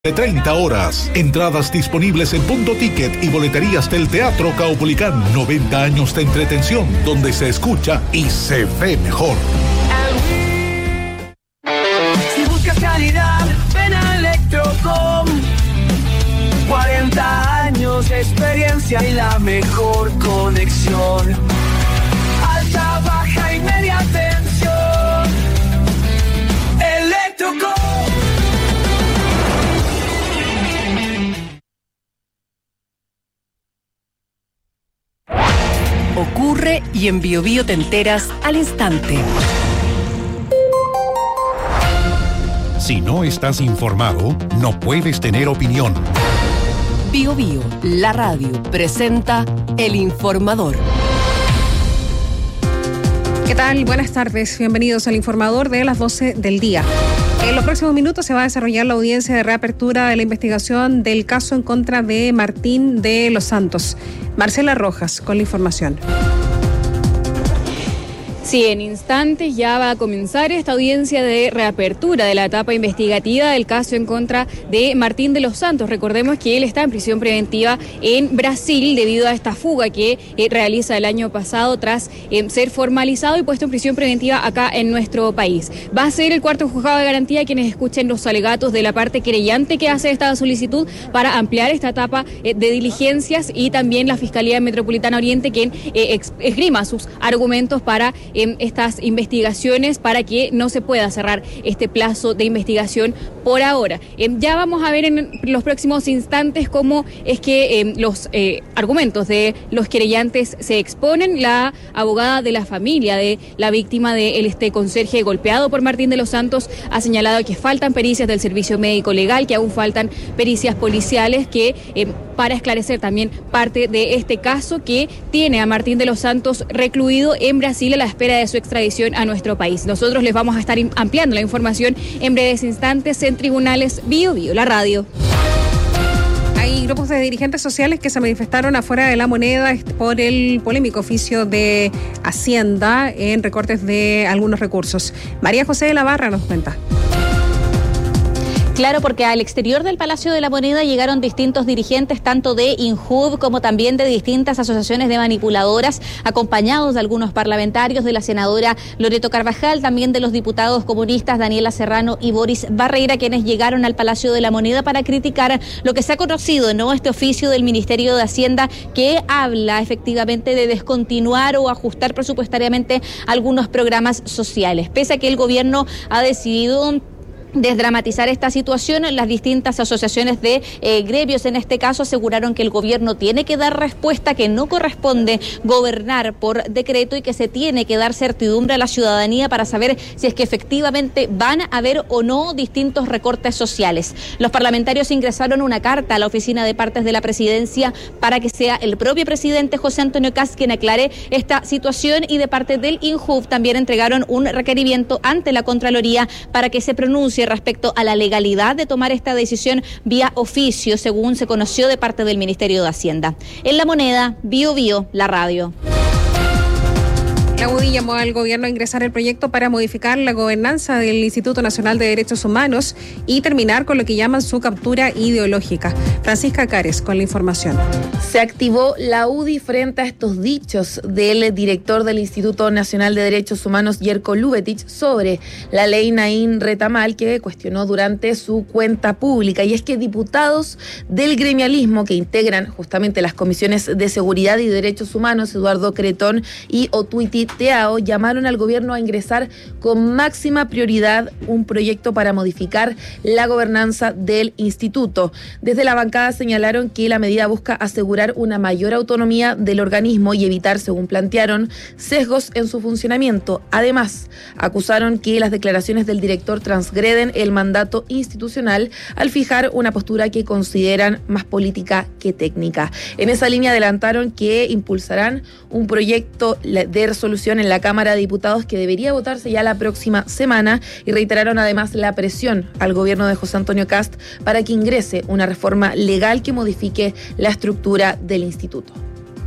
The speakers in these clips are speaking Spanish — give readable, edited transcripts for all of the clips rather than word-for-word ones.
de 30 horas. Entradas disponibles en Punto Ticket y boleterías del Teatro Caupolicán. 90 años de entretención, donde se escucha y se ve mejor. Si buscas calidad, ven a Electrocom. 40 años de experiencia y la mejor conexión. Alta, baja y media tensión. Electrocom. Ocurre y en BioBio te enteras al instante. Si no estás informado, no puedes tener opinión. BioBio, la radio, presenta El Informador. ¿Qué tal? Buenas tardes. Bienvenidos al Informador de las 12 del día. En los próximos minutos se va a desarrollar la audiencia de reapertura de la investigación del caso en contra de Martín de los Santos. Marcela Rojas con la información. Sí, en instantes ya va a comenzar esta audiencia de reapertura de la etapa investigativa del caso en contra de Martín de los Santos. Recordemos que él está en prisión preventiva en Brasil debido a esta fuga que realiza el año pasado tras ser formalizado y puesto en prisión preventiva acá en nuestro país. Va a ser el cuarto juzgado de garantía quienes escuchen los alegatos de la parte querellante que hace esta solicitud para ampliar esta etapa de diligencias, y también la Fiscalía Metropolitana Oriente quien esgrima sus argumentos para estas investigaciones para que no se pueda cerrar este plazo de investigación por ahora. Ya vamos a ver en los próximos instantes cómo es que los argumentos de los querellantes se exponen. La abogada de la familia de la víctima de este conserje golpeado por Martín de los Santos ha señalado que faltan pericias del servicio médico legal, que aún faltan pericias policiales que para esclarecer también parte de este caso que tiene a Martín de los Santos recluido en Brasil a la espera de su extradición a nuestro país. Nosotros les vamos a estar ampliando la información en breves instantes en Tribunales BioBio, la radio. Hay grupos de dirigentes sociales que se manifestaron afuera de La Moneda por el polémico oficio de Hacienda en recortes de algunos recursos. María José de la Barra nos cuenta. Claro, porque al exterior del Palacio de la Moneda llegaron distintos dirigentes, tanto de INJUV como también de distintas asociaciones de manipuladoras, acompañados de algunos parlamentarios, de la senadora Loreto Carvajal, también de los diputados comunistas Daniela Serrano y Boris Barreira, quienes llegaron al Palacio de la Moneda para criticar lo que se ha conocido, ¿no?, este oficio del Ministerio de Hacienda que habla efectivamente de descontinuar o ajustar presupuestariamente algunos programas sociales. Pese a que el gobierno ha decidido desdramatizar esta situación, las distintas asociaciones de gremios en este caso aseguraron que el gobierno tiene que dar respuesta, que no corresponde gobernar por decreto y que se tiene que dar certidumbre a la ciudadanía para saber si es que efectivamente van a haber o no distintos recortes sociales. Los parlamentarios ingresaron una carta a la oficina de partes de la presidencia para que sea el propio presidente José Antonio Kast quien aclare esta situación, y de parte del INJUV también entregaron un requerimiento ante la Contraloría para que se pronuncie respecto a la legalidad de tomar esta decisión vía oficio, según se conoció de parte del Ministerio de Hacienda. En La Moneda, BioBio, la radio. La UDI llamó al gobierno a ingresar el proyecto para modificar la gobernanza del Instituto Nacional de Derechos Humanos y terminar con lo que llaman su captura ideológica. Francisca Cares con la información. Se activó la UDI frente a estos dichos del director del Instituto Nacional de Derechos Humanos, Jerko Lubetich, sobre la ley Naín Retamal, que cuestionó durante su cuenta pública. Y es que diputados del gremialismo que integran justamente las comisiones de Seguridad y Derechos Humanos, Eduardo Cretón y Otuiti Teao, llamaron al gobierno a ingresar con máxima prioridad un proyecto para modificar la gobernanza del instituto. Desde la bancada señalaron que la medida busca asegurar una mayor autonomía del organismo y evitar, según plantearon, sesgos en su funcionamiento. Además, acusaron que las declaraciones del director transgreden el mandato institucional al fijar una postura que consideran más política que técnica. En esa línea adelantaron que impulsarán un proyecto de resolución en la Cámara de Diputados que debería votarse ya la próxima semana, y reiteraron además la presión al gobierno de José Antonio Kast para que ingrese una reforma legal que modifique la estructura del instituto.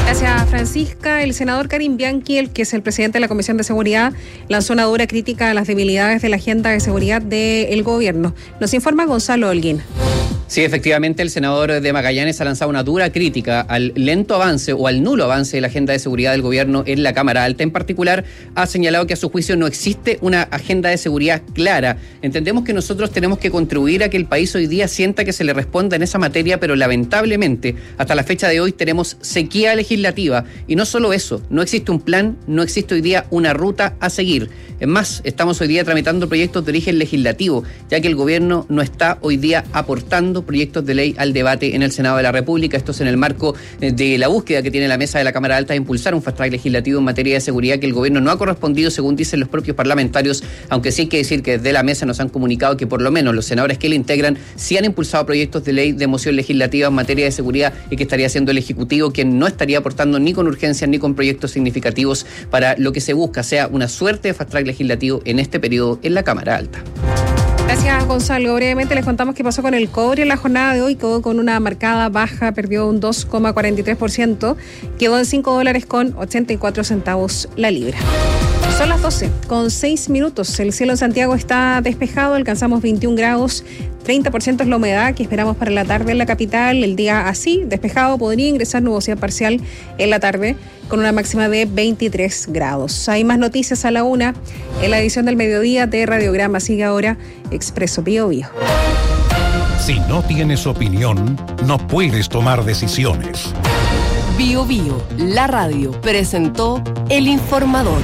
Gracias, Francisca. El senador Karim Bianchi, el que es el presidente de la Comisión de Seguridad, lanzó una dura crítica a las debilidades de la agenda de seguridad del gobierno. Nos informa Gonzalo Holguín. Sí, efectivamente, el senador de Magallanes ha lanzado una dura crítica al lento avance o al nulo avance de la agenda de seguridad del gobierno en la Cámara Alta. En particular, ha señalado que a su juicio no existe una agenda de seguridad clara. Entendemos que nosotros tenemos que contribuir a que el país hoy día sienta que se le responda en esa materia, pero lamentablemente, hasta la fecha de hoy tenemos sequía legislativa. Y no solo eso, no existe un plan, no existe hoy día una ruta a seguir. Es más, estamos hoy día tramitando proyectos de origen legislativo, ya que el gobierno no está hoy día aportando proyectos de ley al debate en el Senado de la República. Esto es en el marco de la búsqueda que tiene la mesa de la Cámara Alta de impulsar un fast track legislativo en materia de seguridad que el gobierno no ha correspondido, según dicen los propios parlamentarios, aunque sí hay que decir que desde la mesa nos han comunicado que por lo menos los senadores que la integran sí han impulsado proyectos de ley de moción legislativa en materia de seguridad y que estaría siendo el Ejecutivo quien no estaría aportando ni con urgencias ni con proyectos significativos para lo que se busca sea una suerte de fast track legislativo en este periodo en la Cámara Alta. Gracias, Gonzalo. Brevemente les contamos qué pasó con el cobre en la jornada de hoy. Quedó con una marcada baja, perdió un 2,43%, quedó en $5.84 la libra. Son las 12:06. El cielo en Santiago está despejado, alcanzamos 21 grados, 30% es la humedad que esperamos para la tarde en la capital. El día así, despejado, podría ingresar nubosidad parcial en la tarde con una máxima de 23 grados. Hay más noticias a la 1 en la edición del mediodía de Radiograma. Sigue ahora Expreso Bio Bio. Si no tienes opinión, no puedes tomar decisiones. Bio Bio, la radio, presentó El Informador.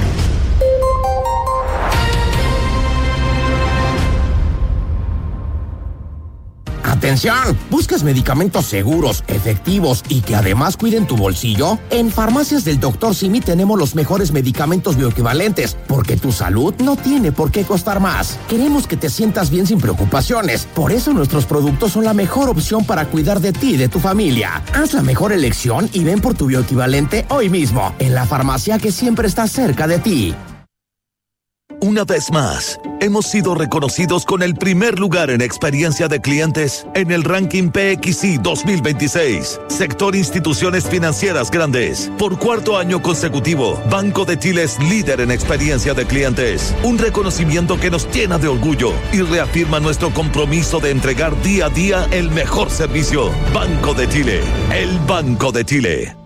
¡Atención! ¿Buscas medicamentos seguros, efectivos y que además cuiden tu bolsillo? En Farmacias del Dr. Simi tenemos los mejores medicamentos bioequivalentes, porque tu salud no tiene por qué costar más. Queremos que te sientas bien sin preocupaciones. Por eso nuestros productos son la mejor opción para cuidar de ti y de tu familia. Haz la mejor elección y ven por tu bioequivalente hoy mismo, en la farmacia que siempre está cerca de ti. Una vez más, hemos sido reconocidos con el primer lugar en experiencia de clientes en el ranking PXI 2026. Sector Instituciones Financieras Grandes. Por cuarto año consecutivo, Banco de Chile es líder en experiencia de clientes. Un reconocimiento que nos llena de orgullo y reafirma nuestro compromiso de entregar día a día el mejor servicio. Banco de Chile, el Banco de Chile.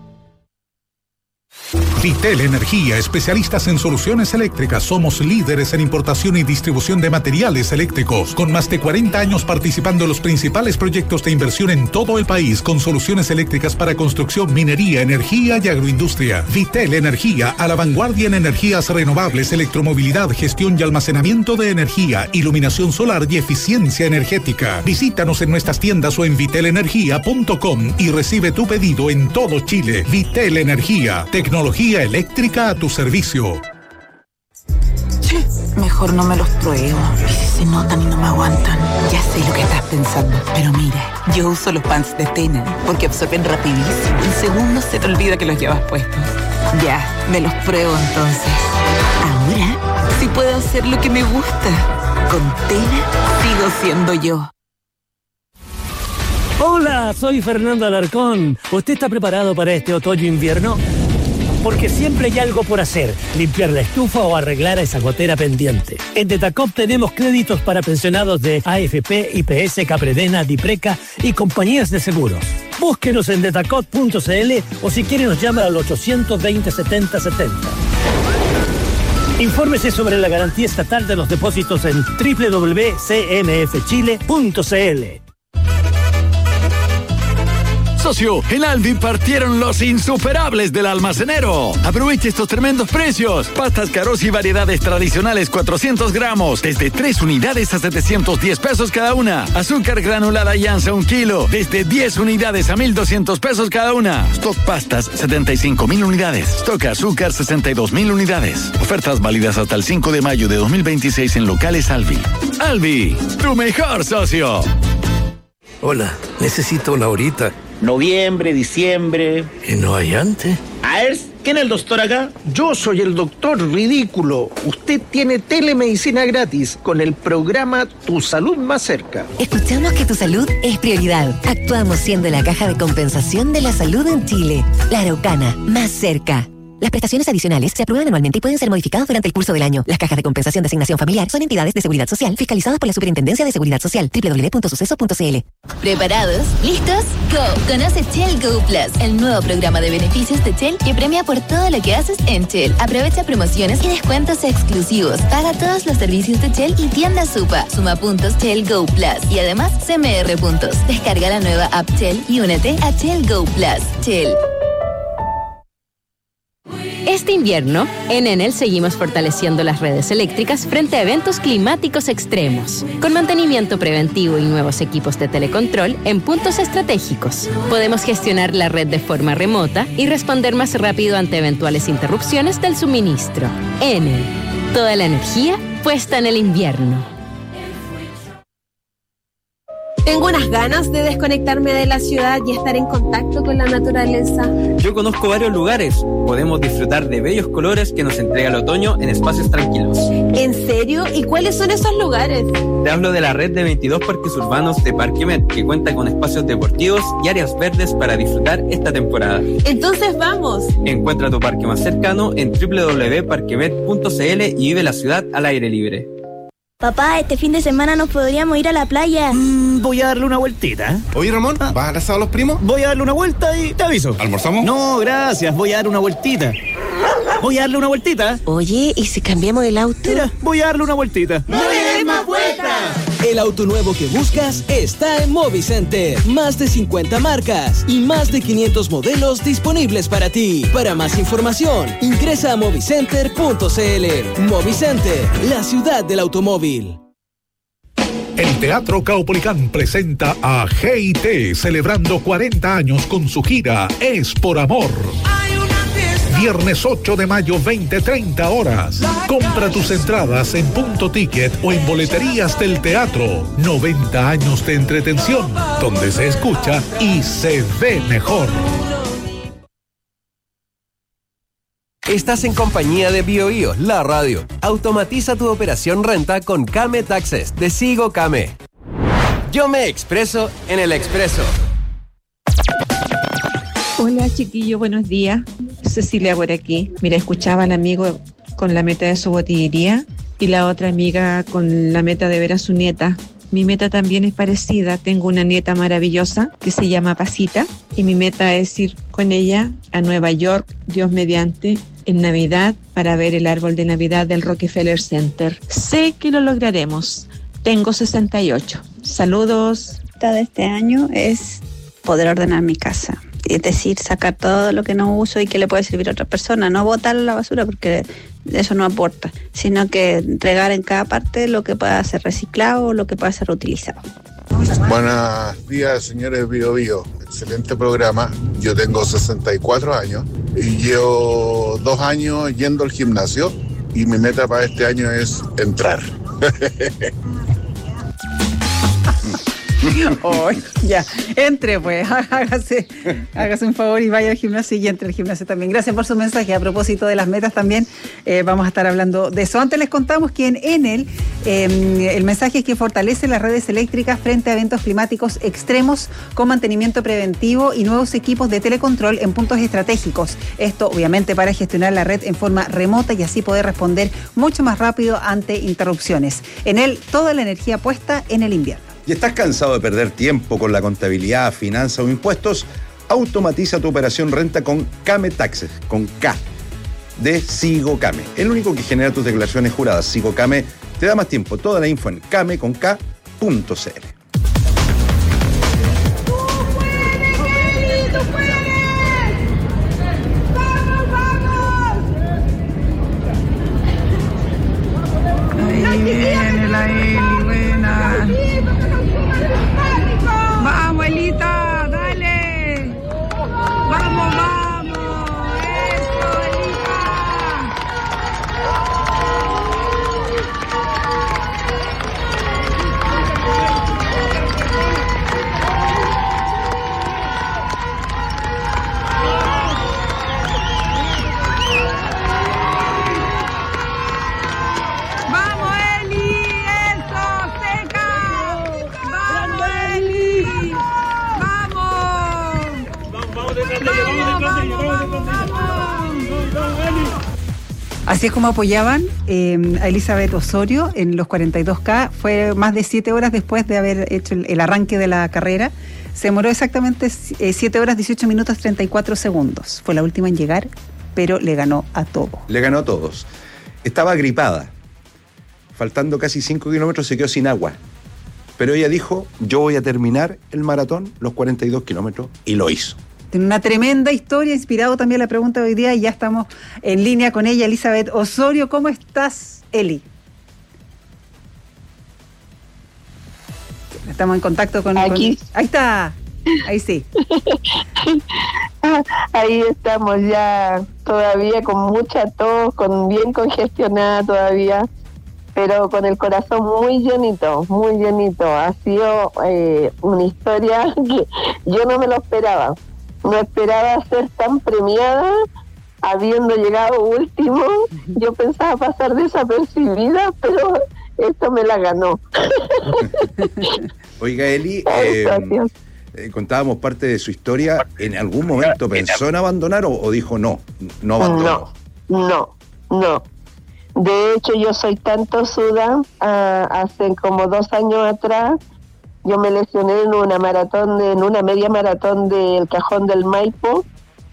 Vitel Energía, especialistas en soluciones eléctricas. Somos líderes en importación y distribución de materiales eléctricos, con más de 40 años participando en los principales proyectos de inversión en todo el país, con soluciones eléctricas para construcción, minería, energía y agroindustria. Vitel Energía, a la vanguardia en energías renovables, electromovilidad, gestión y almacenamiento de energía, iluminación solar y eficiencia energética. Visítanos en nuestras tiendas o en vitelenergia.com y recibe tu pedido en todo Chile. Vitel Energía, tecnología eléctrica a tu servicio. Che, mejor no me los pruebo. ¿Y si se notan y no me aguantan? Ya sé lo que estás pensando, pero mira, yo uso los pants de Tena porque absorben rapidísimo. En segundos se te olvida que los llevas puestos. Ya, me los pruebo entonces. Ahora sí puedo hacer lo que me gusta. Con Tena sigo siendo yo. Hola, soy Fernando Alarcón. ¿Usted está preparado para este otoño-invierno? Porque siempre hay algo por hacer, limpiar la estufa o arreglar esa gotera pendiente. En Detacop tenemos créditos para pensionados de AFP, IPS, Capredena, Dipreca y compañías de seguros. Búsquenos en detacop.cl o si quiere nos llama al 820-7070. Infórmese sobre la garantía estatal de los depósitos en www.cmfchile.cl. Socio, en Aldi partieron los insuperables del almacenero. Aproveche estos tremendos precios. Pastas Carosi y variedades tradicionales 400 gramos, desde 3 unidades a 710 pesos cada una. Azúcar granulada Yanza 1 kilo, desde 10 unidades a 1,200 pesos cada una. Stock pastas 75,000 unidades. Stock azúcar 62,000 unidades. Ofertas válidas hasta el 5 de mayo de 2026 en locales Alvi. Alvi, tu mejor socio. Hola, necesito una horita. Noviembre, diciembre. ¿Y no hay antes? AERS ¿Quién es el doctor acá? Yo soy el doctor ridículo. Usted tiene telemedicina gratis con el programa Tu Salud Más Cerca. Escuchamos que tu salud es prioridad. Actuamos siendo la caja de compensación de la salud en Chile. La Araucana, más cerca. Las prestaciones adicionales se aprueban anualmente y pueden ser modificadas durante el curso del año. Las cajas de compensación de asignación familiar son entidades de seguridad social fiscalizadas por la Superintendencia de Seguridad Social. www.suceso.cl. ¿Preparados? ¿Listos? ¡Go! Conoce Shell Go Plus, el nuevo programa de beneficios de Shell que premia por todo lo que haces en Shell. Aprovecha promociones y descuentos exclusivos. Paga todos los servicios de Shell y tienda Supa. Suma puntos Shell Go Plus y además CMR puntos. Descarga la nueva app Shell y únete a Shell Go Plus. Shell. Este invierno, en Enel seguimos fortaleciendo las redes eléctricas frente a eventos climáticos extremos. Con mantenimiento preventivo y nuevos equipos de telecontrol en puntos estratégicos, podemos gestionar la red de forma remota y responder más rápido ante eventuales interrupciones del suministro. Enel, toda la energía puesta en el invierno. Tengo unas ganas de desconectarme de la ciudad y estar en contacto con la naturaleza. Yo conozco varios lugares. Podemos disfrutar de bellos colores que nos entrega el otoño en espacios tranquilos. ¿En serio? ¿Y cuáles son esos lugares? Te hablo de la red de 22 parques urbanos de Parque Met, que cuenta con espacios deportivos y áreas verdes para disfrutar esta temporada. Entonces vamos. Encuentra tu parque más cercano en www.parquemet.cl y vive la ciudad al aire libre. Papá, este fin de semana nos podríamos ir a la playa. Voy a darle una vueltita. Oye, Ramón, ¿vas al asado a los primos? Voy a darle una vuelta y te aviso. ¿Almorzamos? No, gracias. Voy a darle una vueltita. Voy a darle una vueltita. Oye, ¿y si cambiamos el auto? Mira, voy a darle una vueltita. ¡No le des más vueltas! El auto nuevo que buscas está en Movicenter. Más de 50 marcas y más de 500 modelos disponibles para ti. Para más información, ingresa a movicenter.cl. Movicenter, la ciudad del automóvil. El Teatro Caupolicán presenta a G&T celebrando 40 años con su gira Es por Amor. Viernes 8 de mayo, 20:30 horas. Compra tus entradas en Punto Ticket o en boleterías del teatro. 90 años de entretención, donde se escucha y se ve mejor. Estás en compañía de BioBio, la radio. Automatiza tu operación renta con Kame Taxes de Sigo Kame. Yo me expreso en el expreso. Hola chiquillo, buenos días. Cecilia por aquí. Mira, escuchaba al amigo con la meta de su botillería y la otra amiga con la meta de ver a su nieta. Mi meta también es parecida. Tengo una nieta maravillosa que se llama Pasita y mi meta es ir con ella a Nueva York, Dios mediante, en Navidad para ver el árbol de Navidad del Rockefeller Center. Sé que lo lograremos. Tengo 68. Saludos. La meta de este año es poder ordenar mi casa. Es decir, sacar todo lo que no uso y que le puede servir a otra persona. No botarlo a la basura porque eso no aporta, sino que entregar en cada parte lo que pueda ser reciclado o lo que pueda ser reutilizado. Buenos días, señores BioBio. Excelente programa. Yo tengo 64 años y llevo 2 años yendo al gimnasio y mi meta para este año es entrar. Oh, ya, entre pues, hágase un favor y vaya al gimnasio y entre al gimnasio también. Gracias por su mensaje. A propósito de las metas también, vamos a estar hablando de eso. Antes les contamos que en Enel el mensaje es que fortalece las redes eléctricas frente a eventos climáticos extremos con mantenimiento preventivo y nuevos equipos de telecontrol en puntos estratégicos. Esto obviamente para gestionar la red en forma remota y así poder responder mucho más rápido ante interrupciones. Enel, toda la energía puesta en el invierno. ¿Y estás cansado de perder tiempo con la contabilidad, finanzas o impuestos? Automatiza tu operación renta con Kame Taxes, con K, de Sigo Kame. El único que genera tus declaraciones juradas. Sigo Kame te da más tiempo. Toda la info en kame.cl. Ahí viene la Eli, buena. Vamos, Elita, dale. Vamos, vamos. Eso, Elita. Así es como apoyaban a Elizabeth Osorio en los 42K. Fue más de 7 horas después de haber hecho el arranque de la carrera. Se demoró exactamente 7 horas, 18 minutos, 34 segundos. Fue la última en llegar, pero le ganó a todos. Le ganó a todos. Estaba gripada. Faltando casi 5 kilómetros se quedó sin agua. Pero ella dijo, yo voy a terminar el maratón, los 42 kilómetros, y lo hizo. Tiene una tremenda historia, inspirado también la pregunta de hoy día, y ya estamos en línea con ella, Elizabeth Osorio. ¿Cómo estás, Eli? Estamos en contacto con... Aquí. Ahí está, ahí sí. Ahí estamos ya, todavía con mucha tos, bien congestionada todavía, pero con el corazón muy llenito, muy llenito. Ha sido una historia que yo no me lo esperaba. No esperaba ser tan premiada, habiendo llegado último. Yo pensaba pasar desapercibida, pero esto me la ganó. Oiga, Eli, contábamos parte de su historia. ¿En algún momento pensó en abandonar o dijo no abandonó? No. De hecho, yo soy tan tosuda, hace como 2 años atrás, yo me lesioné en una media maratón del Cajón del Maipo.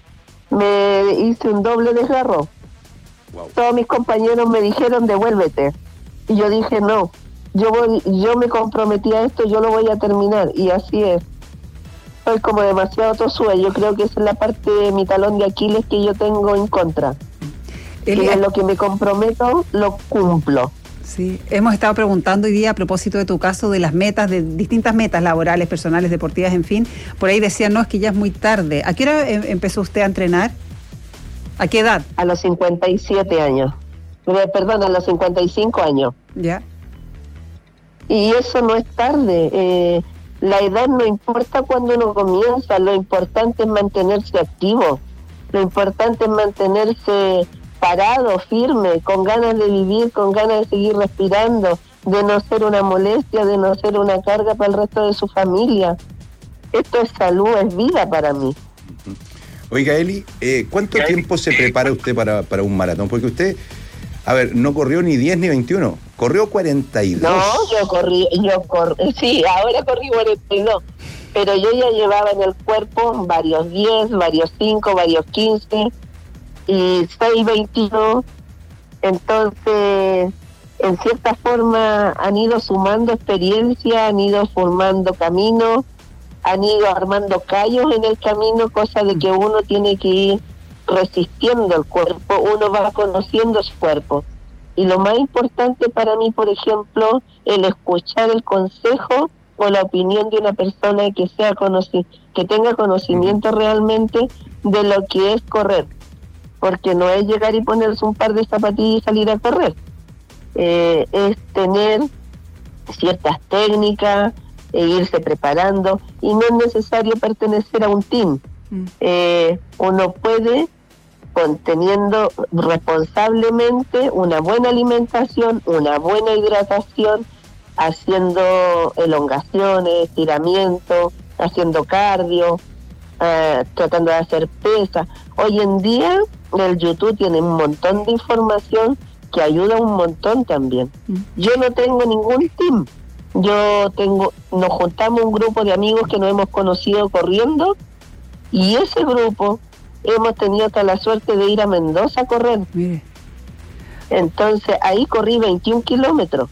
Me hice un doble desgarro. Wow. Todos mis compañeros me dijeron, devuélvete. Y yo dije, no, yo me comprometí a esto, yo lo voy a terminar. Y así es. Soy como demasiado tosuda. Yo creo que esa es la parte de mi talón de Aquiles que yo tengo en contra. Que en lo que me comprometo, lo cumplo. Sí, hemos estado preguntando hoy día a propósito de tu caso, de las metas, de distintas metas laborales, personales, deportivas, en fin. Por ahí decían, no, es que ya es muy tarde. ¿A qué hora empezó usted a entrenar? ¿A qué edad? A los 57 años. Perdón, a los 55 años. Ya. Y eso no es tarde. La edad no importa cuando uno comienza, lo importante es mantenerse activo. Lo importante es mantenerse parado, firme, con ganas de vivir, con ganas de seguir respirando, de no ser una molestia, de no ser una carga para el resto de su familia. Esto es salud, es vida para mí. Oiga, Eli, ¿cuánto tiempo se prepara usted para un maratón? Porque usted, no corrió ni 10 ni 21, corrió 42. No, yo corrí, sí, ahora corrí 42, pero yo ya llevaba en el cuerpo varios 10, varios 5, varios 15... y 6-21, entonces en cierta forma han ido sumando experiencia, han ido formando caminos, han ido armando callos en el camino, cosa de que uno tiene que ir resistiendo el cuerpo, uno va conociendo su cuerpo. Y lo más importante para mí, por ejemplo, el escuchar el consejo o la opinión de una persona que que tenga conocimiento realmente de lo que es correr. Porque no es llegar y ponerse un par de zapatillas y salir a correr. Es tener ciertas técnicas, irse preparando, y no es necesario pertenecer a un team. Uno puede, teniendo responsablemente una buena alimentación, una buena hidratación, haciendo elongaciones, estiramientos, haciendo cardio, tratando de hacer pesas. Hoy en día el YouTube tiene un montón de información que ayuda un montón también. Yo no tengo ningún team. Nos juntamos un grupo de amigos que nos hemos conocido corriendo, y ese grupo hemos tenido hasta la suerte de ir a Mendoza a correr. Mire. Entonces ahí corrí 21 kilómetros.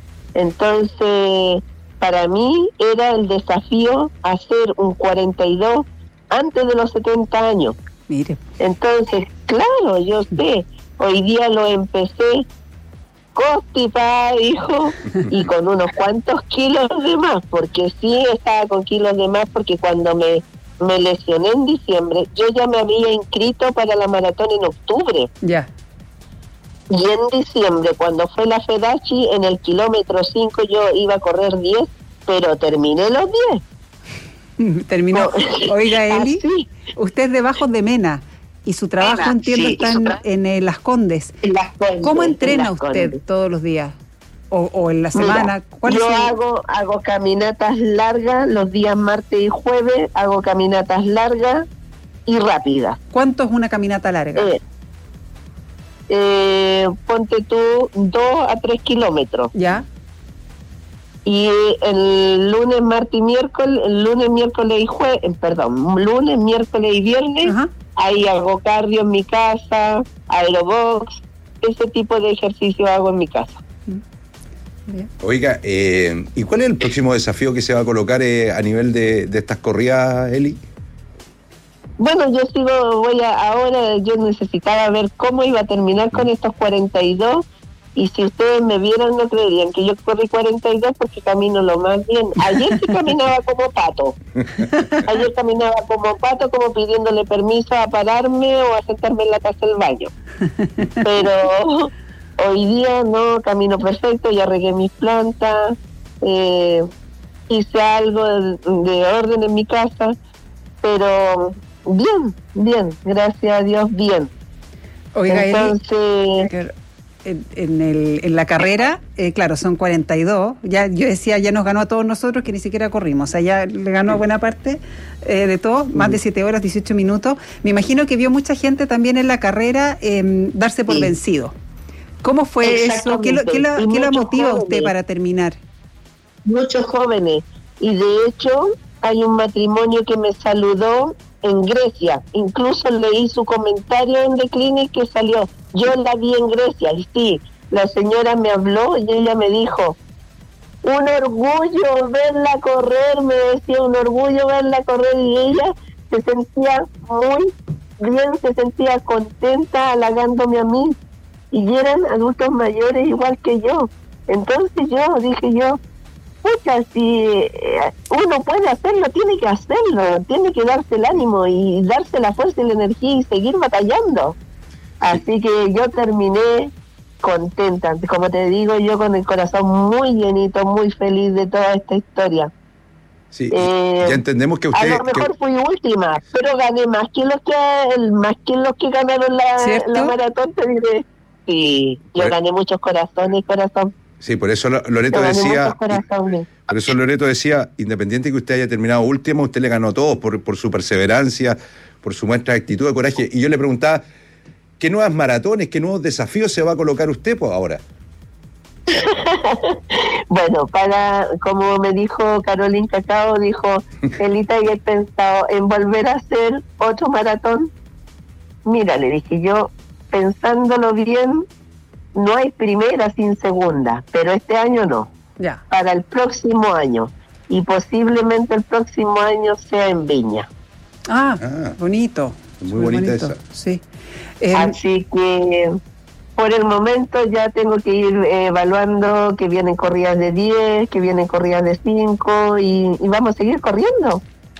Entonces para mí era el desafío hacer un 42 antes de los 70 años. Mire. Entonces, claro, yo sé, hoy día lo empecé constipada, hijo, y con unos cuantos kilos de más, porque sí estaba con kilos de más, porque cuando me lesioné en diciembre, yo ya me había inscrito para la maratón en octubre. Ya. Y en diciembre, cuando fue la Fedachi, en el kilómetro 5 yo iba a correr 10, pero terminé los 10. Terminó. Oiga, Eli, usted es de Bajos de Mena y su trabajo, entiendo, está en Las Condes. ¿Cómo entrena usted todos los días? ¿O en la semana? Mira, yo hago caminatas largas los días martes y jueves, hago caminatas largas, y rápidas. ¿Cuánto es una caminata larga? Ponte tú 2 a 3 kilómetros. ¿Ya? Y el lunes, martes y miércoles, lunes, miércoles y viernes, ahí hago cardio en mi casa, aerobox, ese tipo de ejercicio hago en mi casa. Bien. Oiga, ¿y cuál es el próximo desafío que se va a colocar a nivel de estas corridas, Eli? Bueno, ahora yo necesitaba ver cómo iba a terminar con estos 42, y si ustedes me vieran no creerían que yo corrí 42 porque camino lo más bien. Ayer sí caminaba como pato. Ayer caminaba como pato, como pidiéndole permiso a pararme o a sentarme en la taza del baño. Pero hoy día no, camino perfecto, ya regué mis plantas, hice algo de orden en mi casa, pero bien, gracias a Dios, bien. Oiga, entonces... En la carrera, claro, son 42. Ya yo decía, ya nos ganó a todos nosotros que ni siquiera corrimos. O sea, ya le ganó a buena parte de todos, más de 7 horas, 18 minutos. Me imagino que vio mucha gente también en la carrera darse por vencido. ¿Cómo fue eso? ¿Qué la motiva a usted para terminar? Muchos jóvenes. Y de hecho, hay un matrimonio que me saludó en Grecia. Incluso leí su comentario en The Clinic que salió. Yo la vi en Grecia, y sí, la señora me habló y ella me dijo, un orgullo verla correr, me decía, un orgullo verla correr, y ella se sentía muy bien, se sentía contenta halagándome a mí, y eran adultos mayores igual que yo. Entonces dije yo, pucha, si uno puede hacerlo, tiene que hacerlo, tiene que darse el ánimo y darse la fuerza y la energía y seguir batallando. Así que yo terminé contenta, como te digo, yo con el corazón muy llenito, muy feliz de toda esta historia. Sí, ya entendemos que usted... A lo mejor fui última, pero gané más que los que ganaron la maratón, te diré. Sí, yo gané muchos corazones, corazón. Sí, por eso Loreto decía, independiente que usted haya terminado último, usted le ganó a todos por su perseverancia, por su muestra de actitud, de coraje. Y yo le preguntaba, ¿qué nuevas maratones, qué nuevos desafíos se va a colocar usted ahora? Bueno, como me dijo Carolina Cacao, dijo, Elita, ¿y he pensado en volver a hacer otro maratón? Mira, le dije yo, pensándolo bien, no hay primera sin segunda, pero este año no. Ya. Para el próximo año. Y posiblemente el próximo año sea en Viña. Bonito. Muy bonita esa. Sí. Así que por el momento ya tengo que ir evaluando que vienen corridas de 10, que vienen corridas de 5 y vamos a seguir corriendo.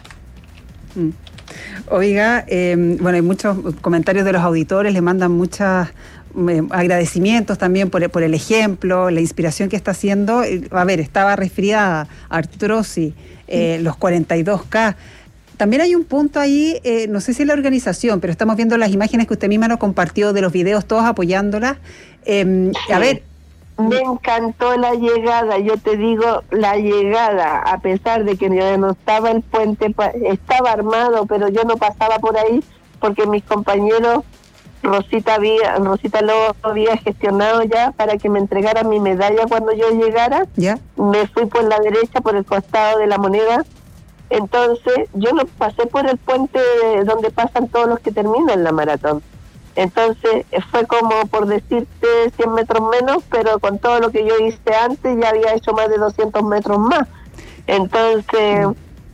Oiga, bueno, hay muchos comentarios de los auditores, le mandan muchos agradecimientos también por el ejemplo, la inspiración que está haciendo. A ver, estaba resfriada, artrosis, los 42K. También hay un punto ahí, no sé si es la organización, pero estamos viendo las imágenes que usted misma nos compartió de los videos, todos apoyándola. A ver. Me encantó la llegada, yo te digo, la llegada, a pesar de que ya no estaba el puente, estaba armado, pero yo no pasaba por ahí porque mis compañeros, Rosita lo había gestionado ya para que me entregara mi medalla cuando yo llegara. ¿Ya? Me fui por la derecha, por el costado de la Moneda. Entonces yo no pasé por el puente donde pasan todos los que terminan la maratón. Entonces fue como, por decirte, 100 metros menos, pero con todo lo que yo hice antes ya había hecho más de 200 metros más. Entonces...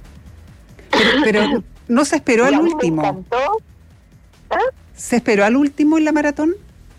Pero no se esperó al último. Me encantó. ¿Se esperó al último en la maratón?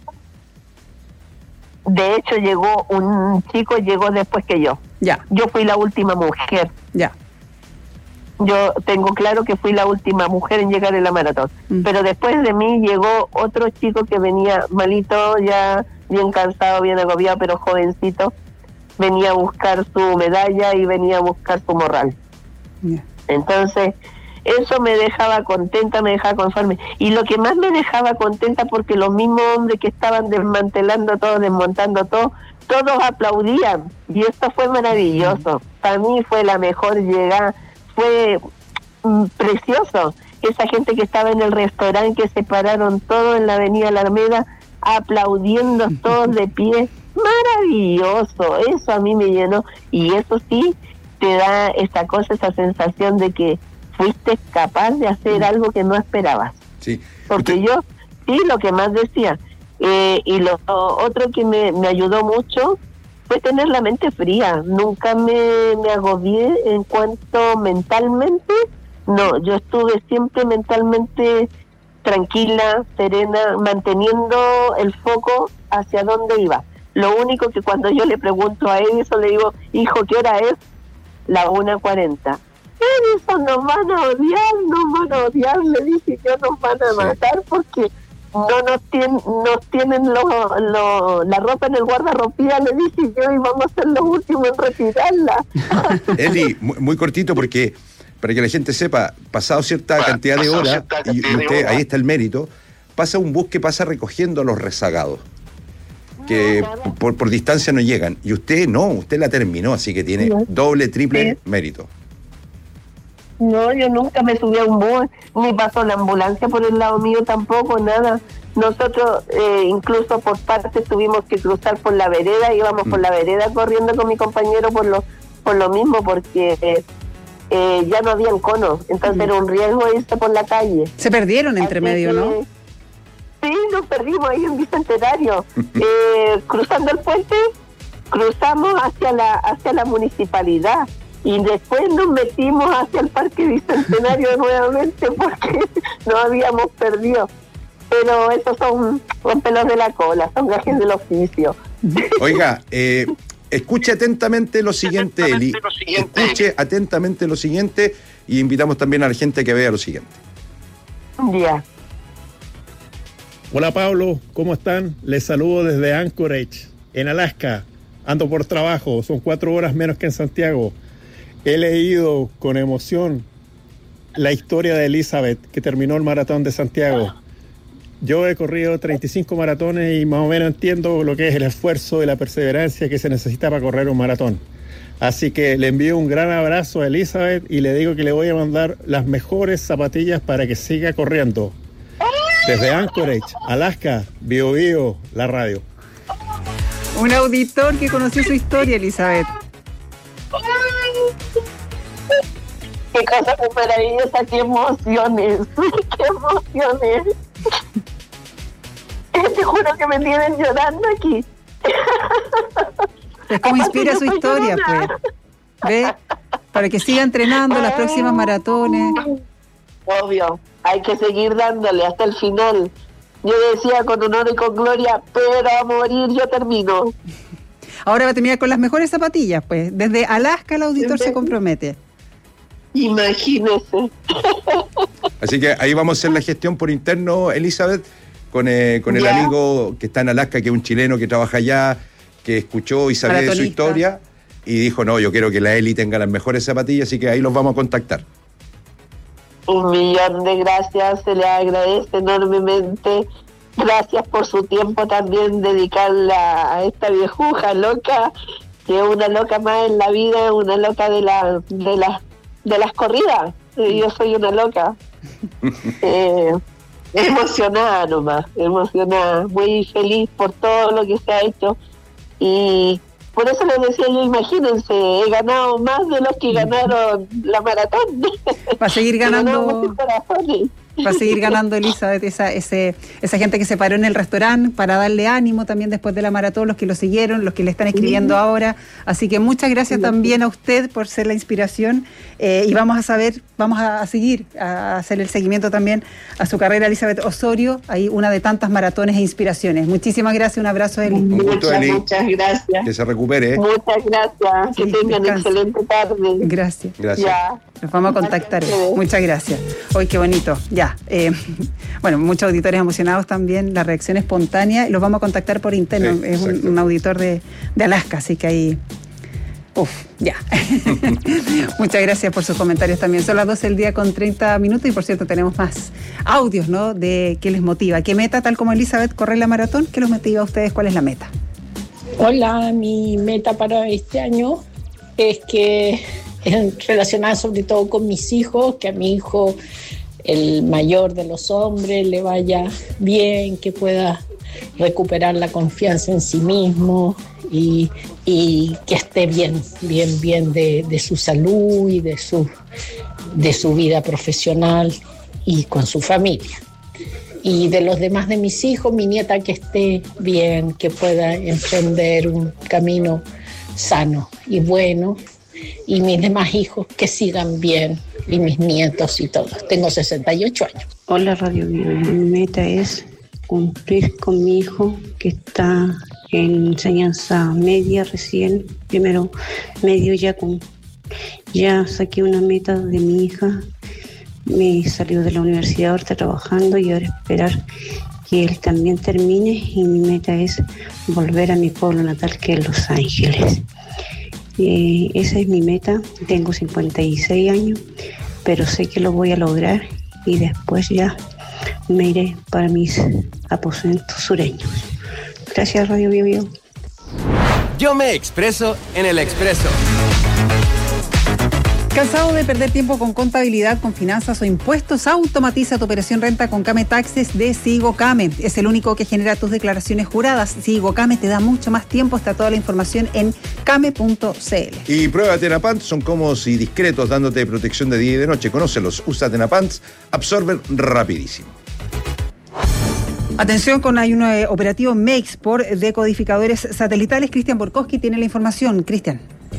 De hecho, un chico llegó después que yo. Ya. Yo fui la última mujer. Ya. Yo tengo claro que fui la última mujer en llegar en la maratón. Pero después de mí llegó otro chico que venía malito, ya bien cansado, bien agobiado, pero jovencito. Venía a buscar su medalla y venía a buscar su morral. Yeah. Entonces, eso me dejaba contenta, me dejaba conforme. Y lo que más me dejaba contenta, porque los mismos hombres que estaban desmantelando todo, desmontando todo, todos aplaudían. Y esto fue maravilloso. Para mí fue la mejor llegada. Fue precioso. esa gente que estaba en el restaurante, que se pararon todos en la avenida Alameda, aplaudiendo todos de pie. Maravilloso, eso a mí me llenó, y eso sí te da esa cosa, esa sensación de que fuiste capaz de hacer algo que no esperabas. Sí. Porque yo, sí, lo que más decía, y lo otro que me ayudó mucho fue tener la mente fría. Nunca me agobié en cuanto mentalmente, no, yo estuve siempre mentalmente tranquila, serena, manteniendo el foco hacia dónde iba. Lo único que cuando yo le pregunto a Edison, le digo, hijo, ¿qué hora es? La 1:40. Edison, nos van a odiar, le dije yo, nos van a matar porque no nos tienen la ropa en el guardarropía, le dije yo, y vamos a ser los últimos en retirarla. Eli, muy cortito, porque para que la gente sepa, pasado cierta cantidad de horas, y usted, ahí está el mérito, pasa un bus que pasa recogiendo a los rezagados, que por distancia no llegan, y usted la terminó, así que tiene doble, triple mérito. No, yo nunca me subí a un bus, ni pasó la ambulancia por el lado mío tampoco, nada. Nosotros incluso por partes tuvimos que cruzar por la vereda, íbamos por la vereda corriendo con mi compañero por lo mismo, porque ya no habían conos, entonces era un riesgo irse por la calle. Se perdieron entre medio, ¿no? Sí, nos perdimos ahí en Bicentenario. Cruzando el puente, cruzamos hacia la municipalidad y después nos metimos hacia el Parque Bicentenario nuevamente porque nos habíamos perdido. Pero esos son pelos de la cola, son gajes del oficio. Oiga, escuche atentamente lo siguiente, Eli. Escuche atentamente lo siguiente y invitamos también a la gente que vea lo siguiente. Ya. Hola Pablo, ¿cómo están? Les saludo desde Anchorage, en Alaska. Ando por trabajo, son 4 horas menos que en Santiago. He leído con emoción la historia de Elizabeth, que terminó el maratón de Santiago. Yo he corrido 35 maratones y más o menos entiendo lo que es el esfuerzo y la perseverancia que se necesita para correr un maratón. Así que le envío un gran abrazo a Elizabeth y le digo que le voy a mandar las mejores zapatillas para que siga corriendo. Desde Anchorage, Alaska, Bio Bio, la radio. Un auditor que conoció su historia, Elizabeth. Qué cosa muy maravillosa, qué emociones, qué emociones. Te juro que me tienen llorando aquí. Es como inspira su historia, pues. ¿Ve? Para que siga entrenando las próximas maratones. Obvio, hay que seguir dándole hasta el final. Yo decía con honor y con gloria, pero a morir yo termino. Ahora va a terminar con las mejores zapatillas, pues. Desde Alaska el auditor se compromete. Imagínese. Así que ahí vamos a hacer la gestión por interno, Elizabeth, con el amigo que está en Alaska, que es un chileno que trabaja allá, que escuchó y sabe de su historia, y dijo, no, yo quiero que la Eli tenga las mejores zapatillas, así que ahí los vamos a contactar. 1.000.000 de gracias, se le agradece enormemente. Gracias por su tiempo también dedicarla a esta viejuja loca, que es una loca más en la vida, una loca de las corridas. Yo soy una loca. Emocionada nomás, emocionada, muy feliz por todo lo que se ha hecho. Y por eso les decía yo, imagínense, he ganado más de los que ganaron la maratón. Va a seguir ganando. Va a seguir ganando Elizabeth, esa gente que se paró en el restaurante para darle ánimo también después de la maratón, los que lo siguieron, los que le están escribiendo ahora. Así que muchas gracias también a usted por ser la inspiración, y vamos a seguir a hacer el seguimiento también a su carrera, Elizabeth Osorio, ahí una de tantas maratones e inspiraciones. Muchísimas gracias, un abrazo, Eli. Muchas gracias. Que se recupere. Muchas gracias, que tengan excelente tarde. Gracias. Ya. Nos vamos a contactar. Muchas gracias. Hoy qué bonito. Ya. Bueno, muchos auditores emocionados también, la reacción espontánea. Los vamos a contactar por interno. Sí, es un auditor de Alaska, así que ahí. Ya. Muchas gracias por sus comentarios también. Son las 12 del día con 30 minutos y por cierto tenemos más audios, ¿no? De qué les motiva. ¿Qué meta, tal como Elizabeth, correr la maratón? ¿Qué los motiva a ustedes? ¿Cuál es la meta? Hola, mi meta para este año es que relacionada sobre todo con mis hijos, que a mi hijo el mayor de los hombres le vaya bien, que pueda recuperar la confianza en sí mismo y que esté bien de su salud y de su vida profesional y con su familia. Y de los demás de mis hijos, mi nieta que esté bien, que pueda emprender un camino sano y bueno, y mis demás hijos que sigan bien, y mis nietos y todos. Tengo 68 años. Hola Radio Bio, mi meta es cumplir con mi hijo que está en enseñanza media recién, primero medio ya saqué una meta de mi hija, me salió de la universidad, ahora está trabajando y ahora esperar que él también termine y mi meta es volver a mi pueblo natal que es Los Ángeles. Esa es mi meta, tengo 56 años, pero sé que lo voy a lograr y después ya me iré para mis aposentos sureños. Gracias Radio Bio Bio. Yo me expreso en el Expreso. ¿Cansado de perder tiempo con contabilidad, con finanzas o impuestos? Automatiza tu operación renta con Came Taxes de Sigo Came. Es el único que genera tus declaraciones juradas. Sigo Came te da mucho más tiempo. Está toda la información en came.cl. Y prueba Tenapants, son cómodos y discretos, dándote protección de día y de noche. Conócelos, usa Tenapants, absorben rapidísimo. Atención, hay un operativo MEX por decodificadores satelitales. Cristian Borkowski tiene la información. Cristian.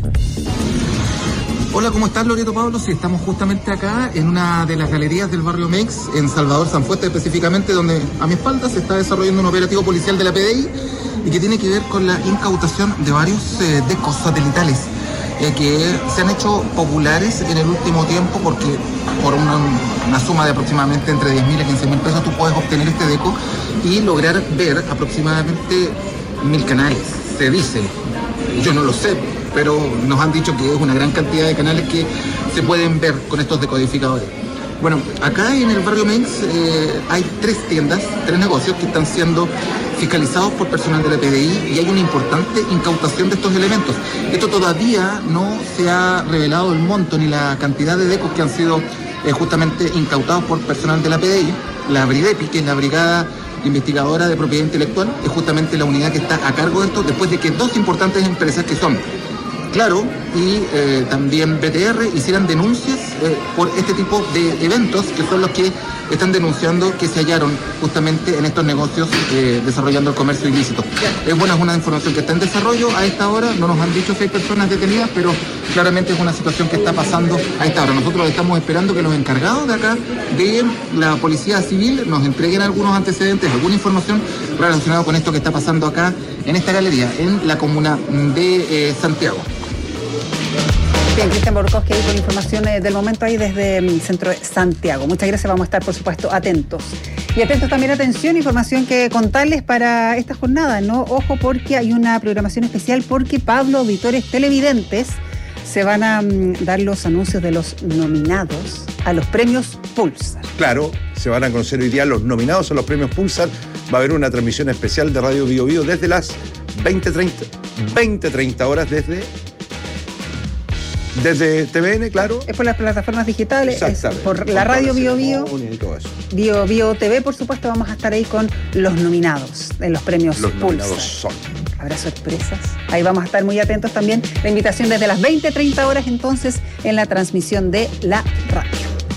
Hola, ¿cómo estás, Loreto Pablo? Sí, estamos justamente acá en una de las galerías del barrio Mex, en Salvador Sanfuerte específicamente, donde a mi espalda se está desarrollando un operativo policial de la PDI y que tiene que ver con la incautación de varios decos satelitales que se han hecho populares en el último tiempo porque por una suma de aproximadamente entre 10.000 y 15.000 pesos tú puedes obtener este deco y lograr ver aproximadamente 1.000 canales, se dice. Yo no lo sé, pero nos han dicho que es una gran cantidad de canales que se pueden ver con estos decodificadores. Bueno, acá en el barrio Mex hay 3 tiendas, 3 negocios que están siendo fiscalizados por personal de la PDI y hay una importante incautación de estos elementos. Esto todavía no se ha revelado el monto ni la cantidad de decos que han sido justamente incautados por personal de la PDI. La BRIDEPI, que es la Brigada Investigadora de Propiedad Intelectual, es justamente la unidad que está a cargo de esto después de que 2 importantes empresas que son Claro y también BTR hicieran denuncias por este tipo de eventos que son los que están denunciando que se hallaron justamente en estos negocios desarrollando el comercio ilícito. Es una información que está en desarrollo a esta hora, no nos han dicho si hay personas detenidas, pero claramente es una situación que está pasando a esta hora. Nosotros estamos esperando que los encargados de acá de la Policía Civil nos entreguen algunos antecedentes, alguna información relacionada con esto que está pasando acá en esta galería, en la comuna de Santiago. Bien, Cristian Borkowski ahí con información del momento ahí desde el centro de Santiago. Muchas gracias, vamos a estar por supuesto atentos. Y atentos también, atención, información que contarles para esta jornada, ¿no? Ojo porque hay una programación especial porque Pablo, auditores televidentes, se van a dar los anuncios de los nominados a los premios Pulsar. Claro, se van a conocer hoy día los nominados a los premios Pulsar. Va a haber una transmisión especial de Radio Bio Bio desde las 20:30 horas desde TVN, claro. Es por las plataformas digitales, es por la radio Bio Bio, Bio Bio TV, por supuesto, vamos a estar ahí con los nominados en los premios Pulsar. Los nominados son. Habrá sorpresas. Ahí vamos a estar muy atentos también. La invitación desde las 20:30 horas entonces en la transmisión de la radio.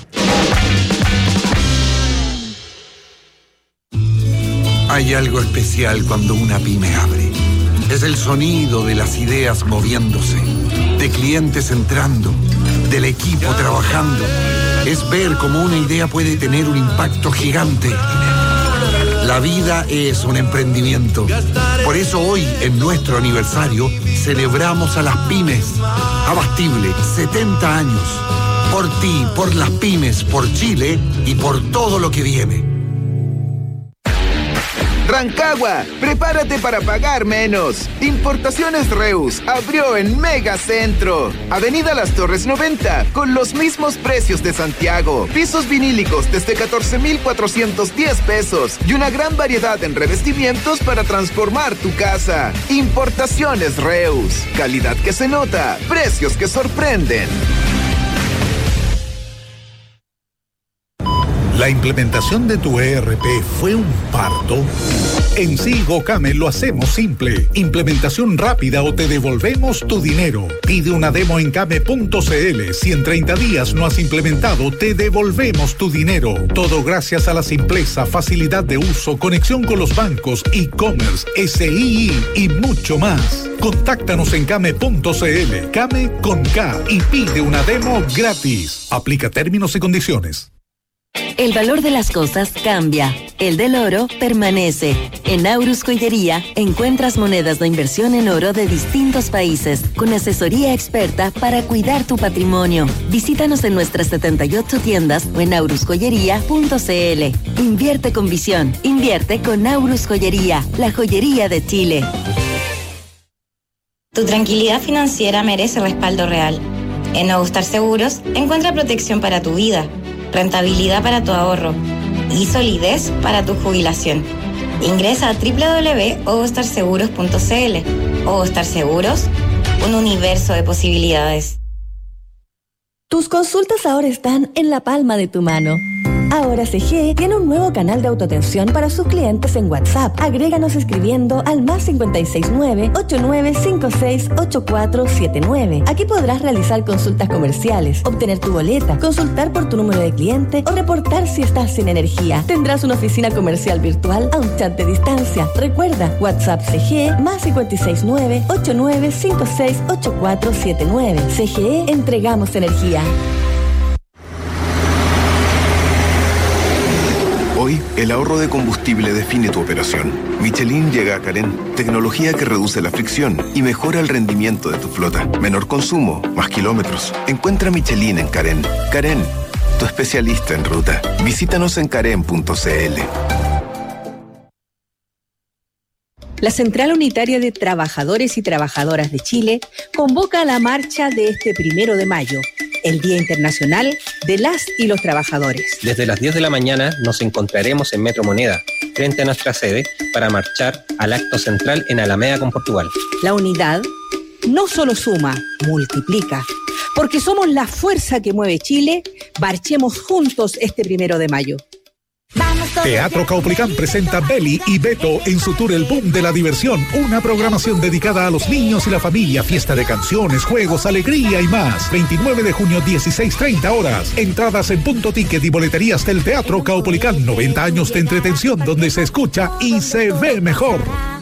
Hay algo especial cuando una pyme abre. Es el sonido de las ideas moviéndose, de clientes entrando, del equipo trabajando. Es ver cómo una idea puede tener un impacto gigante. La vida es un emprendimiento. Por eso hoy, en nuestro aniversario, celebramos a las pymes. Abastible, 70 años. Por ti, por las pymes, por Chile y por todo lo que viene. Rancagua, prepárate para pagar menos. Importaciones Reus abrió en Megacentro. Avenida Las Torres 90, con los mismos precios de Santiago. Pisos vinílicos desde 14,410 pesos y una gran variedad en revestimientos para transformar tu casa. Importaciones Reus, calidad que se nota, precios que sorprenden. ¿La implementación de tu ERP fue un parto? En Sigo Came lo hacemos simple. Implementación rápida o te devolvemos tu dinero. Pide una demo en came.cl. Si en 30 días no has implementado, te devolvemos tu dinero. Todo gracias a la simpleza, facilidad de uso, conexión con los bancos, e-commerce, SII y mucho más. Contáctanos en came.cl. Came con K y pide una demo gratis. Aplica términos y condiciones. El valor de las cosas cambia. El del oro permanece. En Aurus Joyería encuentras monedas de inversión en oro de distintos países, con asesoría experta para cuidar tu patrimonio. Visítanos en nuestras 78 tiendas o en aurusjoyería.cl. Invierte con visión. Invierte con Aurus Joyería, la joyería de Chile. Tu tranquilidad financiera merece respaldo real. En Ogustar Seguros encuentra protección para tu vida, rentabilidad para tu ahorro y solidez para tu jubilación. Ingresa a www.ogustarseguros.cl. Ogustar Seguros, un universo de posibilidades. Tus consultas ahora están en la palma de tu mano. Ahora CG tiene un nuevo canal de autoatención para sus clientes en WhatsApp. Agréganos escribiendo al +569 8956 8479. Aquí podrás realizar consultas comerciales, obtener tu boleta, consultar por tu número de cliente o reportar si estás sin energía. Tendrás una oficina comercial virtual a un chat de distancia. Recuerda, WhatsApp CG +569 8956 8479. CGE, entregamos energía. Hoy, el ahorro de combustible define tu operación. Michelin llega a Carén, tecnología que reduce la fricción y mejora el rendimiento de tu flota. Menor consumo, más kilómetros. Encuentra Michelin en Carén. Carén, tu especialista en ruta. Visítanos en carén.cl. La Central Unitaria de Trabajadores y Trabajadoras de Chile convoca a la marcha de este 1 de mayo, el Día Internacional de las y los Trabajadores. Desde las 10 de la mañana nos encontraremos en Metro Moneda, frente a nuestra sede, para marchar al acto central en Alameda con Portugal. La unidad no solo suma, multiplica. Porque somos la fuerza que mueve Chile, marchemos juntos este 1 de mayo. Teatro Caupolicán presenta Beli y Beto en su tour El Boom de la Diversión, una programación dedicada a los niños y la familia, fiesta de canciones, juegos, alegría y más. 29 de junio, 16:30 horas. Entradas en Punto Ticket y boleterías del Teatro Caupolicán. 90 años de entretención donde se escucha y se ve mejor.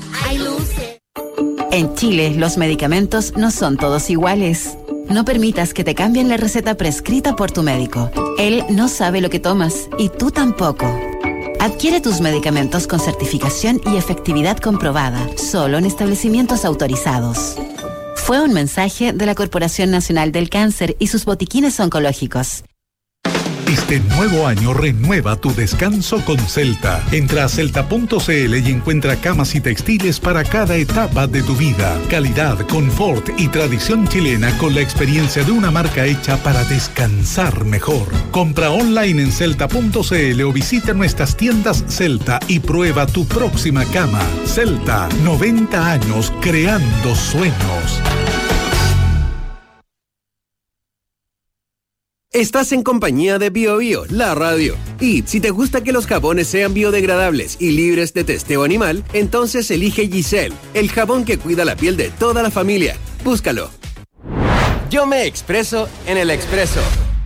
En Chile, los medicamentos no son todos iguales. No permitas que te cambien la receta prescrita por tu médico. Él no sabe lo que tomas y tú tampoco. Adquiere tus medicamentos con certificación y efectividad comprobada, solo en establecimientos autorizados. Fue un mensaje de la Corporación Nacional del Cáncer y sus botiquines oncológicos. Este nuevo año renueva tu descanso con Celta. Entra a celta.cl y encuentra camas y textiles para cada etapa de tu vida. Calidad, confort y tradición chilena con la experiencia de una marca hecha para descansar mejor. Compra online en celta.cl o visita nuestras tiendas Celta y prueba tu próxima cama. Celta, 90 años creando sueños. Estás en compañía de BioBio, la radio. Y si te gusta que los jabones sean biodegradables y libres de testeo animal, entonces elige Giselle, el jabón que cuida la piel de toda la familia. Búscalo. Yo me expreso en el Expreso.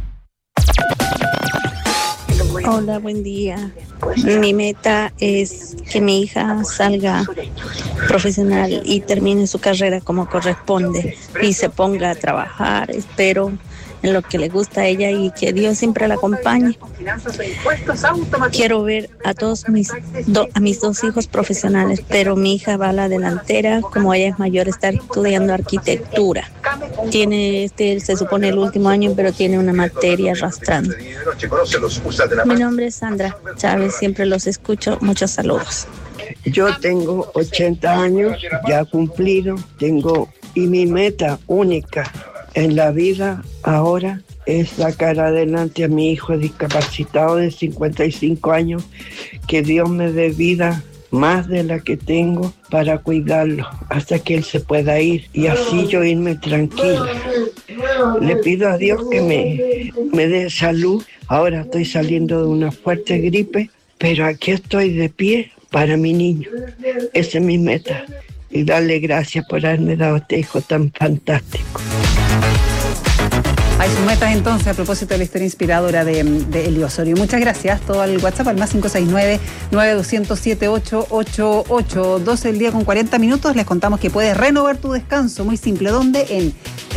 Hola, buen día. Mi meta es que mi hija salga profesional y termine su carrera como corresponde y se ponga a trabajar. Espero en lo que le gusta a ella y que Dios siempre la acompañe. Quiero ver a todos mis dos hijos profesionales, pero mi hija va a la delantera, como ella es mayor, está estudiando arquitectura. Tiene se supone el último año, pero tiene una materia arrastrando. Mi nombre es Sandra Chávez, siempre los escucho. Muchos saludos. Yo tengo 80 años, ya cumplido, y mi meta única en la vida ahora es sacar adelante a mi hijo discapacitado de 55 años, que Dios me dé vida más de la que tengo para cuidarlo hasta que él se pueda ir y así yo irme tranquila. Le pido a Dios que me dé salud. Ahora estoy saliendo de una fuerte gripe, pero aquí estoy de pie para mi niño. Esa es mi meta. Y darle gracias por haberme dado este hijo tan fantástico. Hay sus metas entonces a propósito de la historia inspiradora de Eli Osorio. Muchas gracias. Todo al WhatsApp al más 569-9207-888. 12 del día con 40 minutos. Les contamos que puedes renovar tu descanso. Muy simple. ¿Dónde? En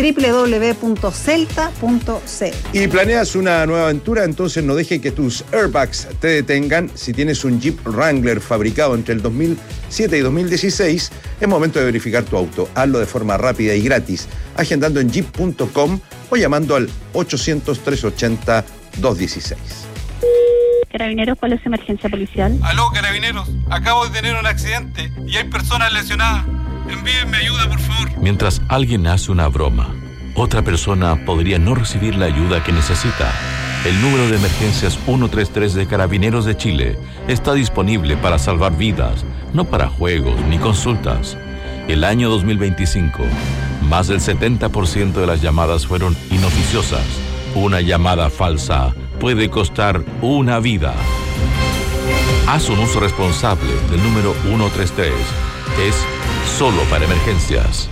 www.celta.cl. Y planeas una nueva aventura, entonces no deje que tus airbags te detengan. Si tienes un Jeep Wrangler fabricado entre el 2007 y 2016, es momento de verificar tu auto. Hazlo de forma rápida y gratis, agendando en jeep.com o llamando al 800-380-216. Carabineros, ¿cuál es su emergencia policial? Aló, Carabineros. Acabo de tener un accidente y hay personas lesionadas. Envíenme ayuda, por favor. Mientras alguien hace una broma, otra persona podría no recibir la ayuda que necesita. El número de emergencias 133 de Carabineros de Chile está disponible para salvar vidas, no para juegos ni consultas. El año 2025, más del 70% de las llamadas fueron inoficiosas. Una llamada falsa puede costar una vida. Haz un uso responsable del número 133. Es solo para emergencias.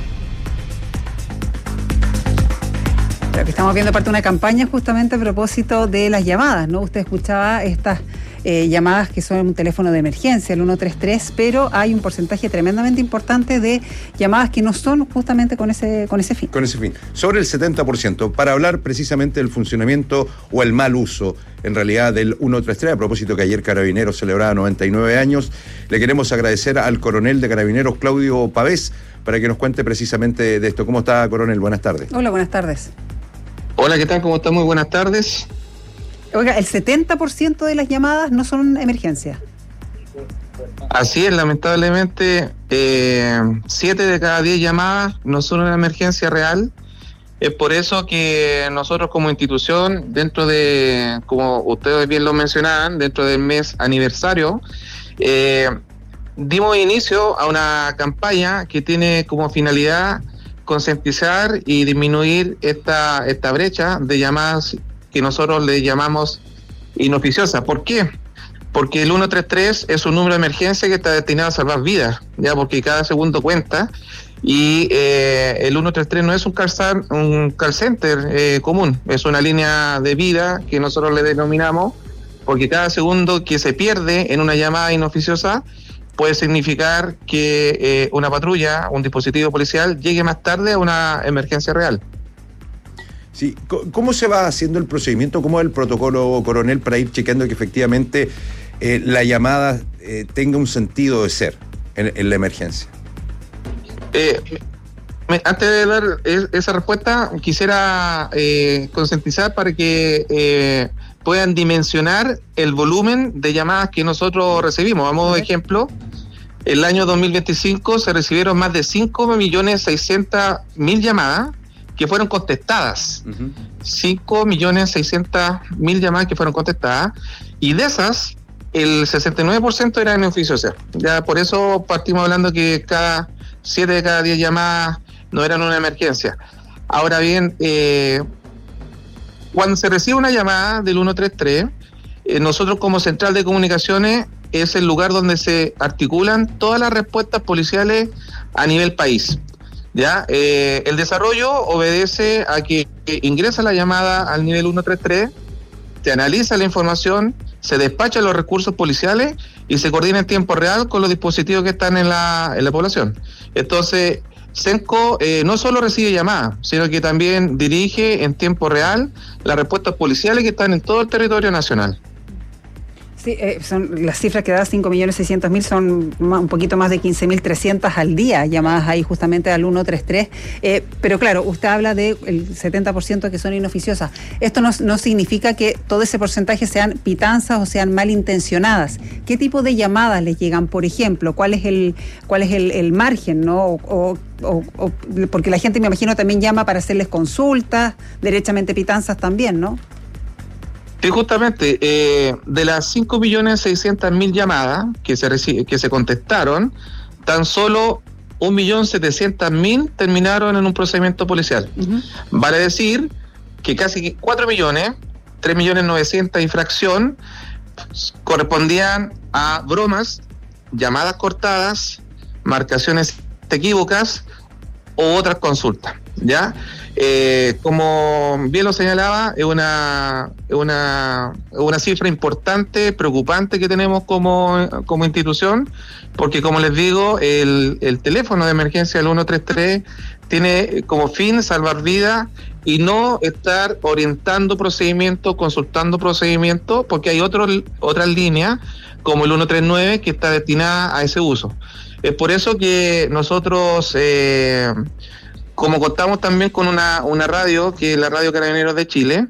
Pero que estamos viendo parte de una campaña justamente a propósito de las llamadas, ¿no? Usted escuchaba estas llamadas que son un teléfono de emergencia, el 133, pero hay un porcentaje tremendamente importante de llamadas que no son justamente con ese fin. Con ese fin. Sobre el 70%, para hablar precisamente del funcionamiento o el mal uso, en realidad, del 133, a propósito que ayer Carabineros celebraba 99 años, le queremos agradecer al coronel de Carabineros, Claudio Pavés, para que nos cuente precisamente de esto. ¿Cómo está, coronel? Buenas tardes. Hola, buenas tardes. Hola, ¿qué tal? ¿Cómo está? Muy buenas tardes. Oiga, el 70% de las llamadas no son emergencias. Así es, lamentablemente, 7 de cada 10 llamadas no son una emergencia real. Es por eso que nosotros como institución, dentro de, como ustedes bien lo mencionaban, dentro del mes aniversario, dimos inicio a una campaña que tiene como finalidad concientizar y disminuir esta brecha de llamadas que nosotros le llamamos inoficiosas. ¿Por qué? Porque el 133 es un número de emergencia que está destinado a salvar vidas, ya, porque cada segundo cuenta, y el 133 no es un call center común, es una línea de vida que nosotros le denominamos, porque cada segundo que se pierde en una llamada inoficiosa puede significar que una patrulla, un dispositivo policial, llegue más tarde a una emergencia real. Sí, ¿cómo se va haciendo el procedimiento? ¿Cómo es el protocolo, coronel, para ir chequeando que efectivamente la llamada tenga un sentido de ser en la emergencia? Antes de dar esa respuesta, quisiera concientizar para que puedan dimensionar el volumen de llamadas que nosotros recibimos. A modo de ejemplo, el año 2025 se recibieron más de 5.600.000 llamadas que fueron contestadas. 5.600.000 llamadas que fueron contestadas, y de esas el 69% eran inoficiosas. Ya por eso partimos hablando que 7 de cada 10 llamadas no eran una emergencia. Ahora bien, cuando se recibe una llamada del 133, nosotros como central de comunicaciones es el lugar donde se articulan todas las respuestas policiales a nivel país. ¿Ya? El desarrollo obedece a que ingresa la llamada al nivel 133, se analiza la información, se despachan los recursos policiales y se coordina en tiempo real con los dispositivos que están en la población. Entonces, CENCO no solo recibe llamadas, sino que también dirige en tiempo real las respuestas policiales que están en todo el territorio nacional. Sí, son las cifras que da 5.600.000, son un poquito más de 15.300 al día llamadas ahí justamente al 133, pero claro, usted habla del 70% que son inoficiosas. Esto no significa que todo ese porcentaje sean pitanzas o sean malintencionadas. ¿Qué tipo de llamadas les llegan, por ejemplo? ¿Cuál es el margen, no? Porque la gente, me imagino, también llama para hacerles consultas, derechamente pitanzas también, ¿no? Sí, justamente, de las 5.600.000 llamadas que se contestaron, tan solo 1.700.000 terminaron en un procedimiento policial. Vale decir que casi 4 millones, 3.900.000 y fracción, correspondían a bromas, llamadas cortadas, marcaciones equívocas u otras consultas, ¿ya? Como bien lo señalaba, es una cifra importante, preocupante que tenemos como institución, porque como les digo, el teléfono de emergencia del 133 tiene como fin salvar vidas y no estar orientando procedimientos, consultando procedimientos, porque hay otras líneas como el 139 que está destinada a ese uso. Es por eso que nosotros, como contamos también con una radio, que es la Radio Carabineros de Chile,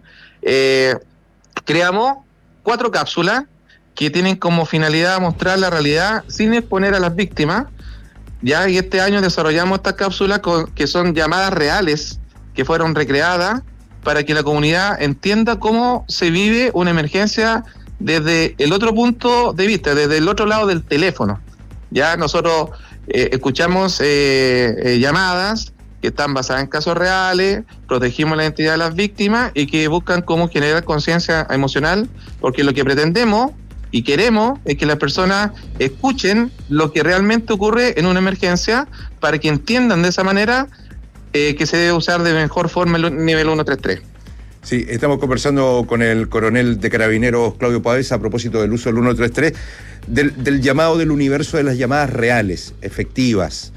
creamos 4 cápsulas que tienen como finalidad mostrar la realidad sin exponer a las víctimas, ¿ya? Y este año desarrollamos estas cápsulas que son llamadas reales, que fueron recreadas para que la comunidad entienda cómo se vive una emergencia desde el otro punto de vista, desde el otro lado del teléfono. Ya nosotros escuchamos llamadas que están basadas en casos reales, protegimos la identidad de las víctimas y que buscan cómo generar conciencia emocional, porque lo que pretendemos y queremos es que las personas escuchen lo que realmente ocurre en una emergencia para que entiendan de esa manera que se debe usar de mejor forma el nivel 133. Sí, estamos conversando con el coronel de Carabineros Claudio Pavés a propósito del uso del 133, del llamado del universo de las llamadas reales, efectivas.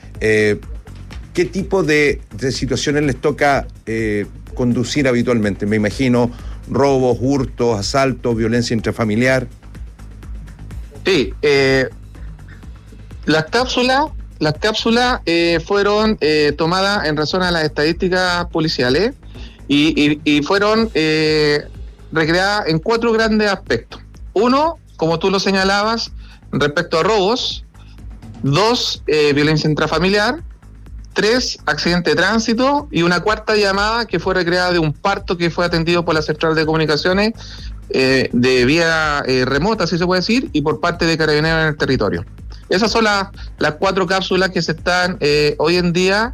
¿Qué tipo de situaciones les toca conducir habitualmente? Me imagino robos, hurtos, asaltos, violencia intrafamiliar. Sí, las cápsulas fueron tomadas en razón a las estadísticas policiales y fueron recreadas en 4 grandes aspectos. 1, como tú lo señalabas, respecto a robos. 2, violencia intrafamiliar. 3, accidente de tránsito. Y una 4ª llamada que fue recreada de un parto que fue atendido por la Central de Comunicaciones de vía remota, así se puede decir, y por parte de Carabineros en el territorio. Esas son las 4 cápsulas que se están hoy en día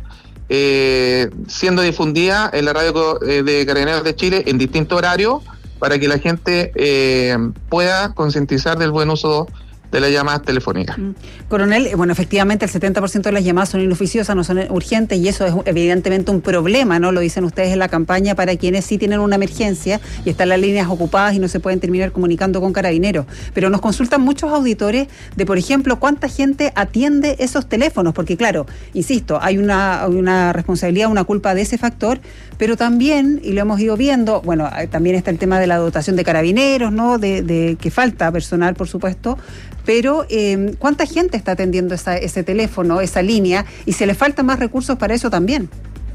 siendo difundidas en la radio de Carabineros de Chile en distintos horarios para que la gente pueda concientizar del buen uso de las llamadas telefónicas. Coronel, bueno, efectivamente el 70% de las llamadas son inoficiosas, no son urgentes, y eso es evidentemente un problema, ¿no? Lo dicen ustedes en la campaña para quienes sí tienen una emergencia y están las líneas ocupadas y no se pueden terminar comunicando con Carabineros. Pero nos consultan muchos auditores de, por ejemplo, cuánta gente atiende esos teléfonos, porque claro, insisto, hay una responsabilidad, una culpa de ese factor, pero también, y lo hemos ido viendo, bueno, también está el tema de la dotación de Carabineros, ¿no? De que falta personal, por supuesto, pero ¿cuánta gente está atendiendo ese teléfono, esa línea? Y se le faltan más recursos para eso también.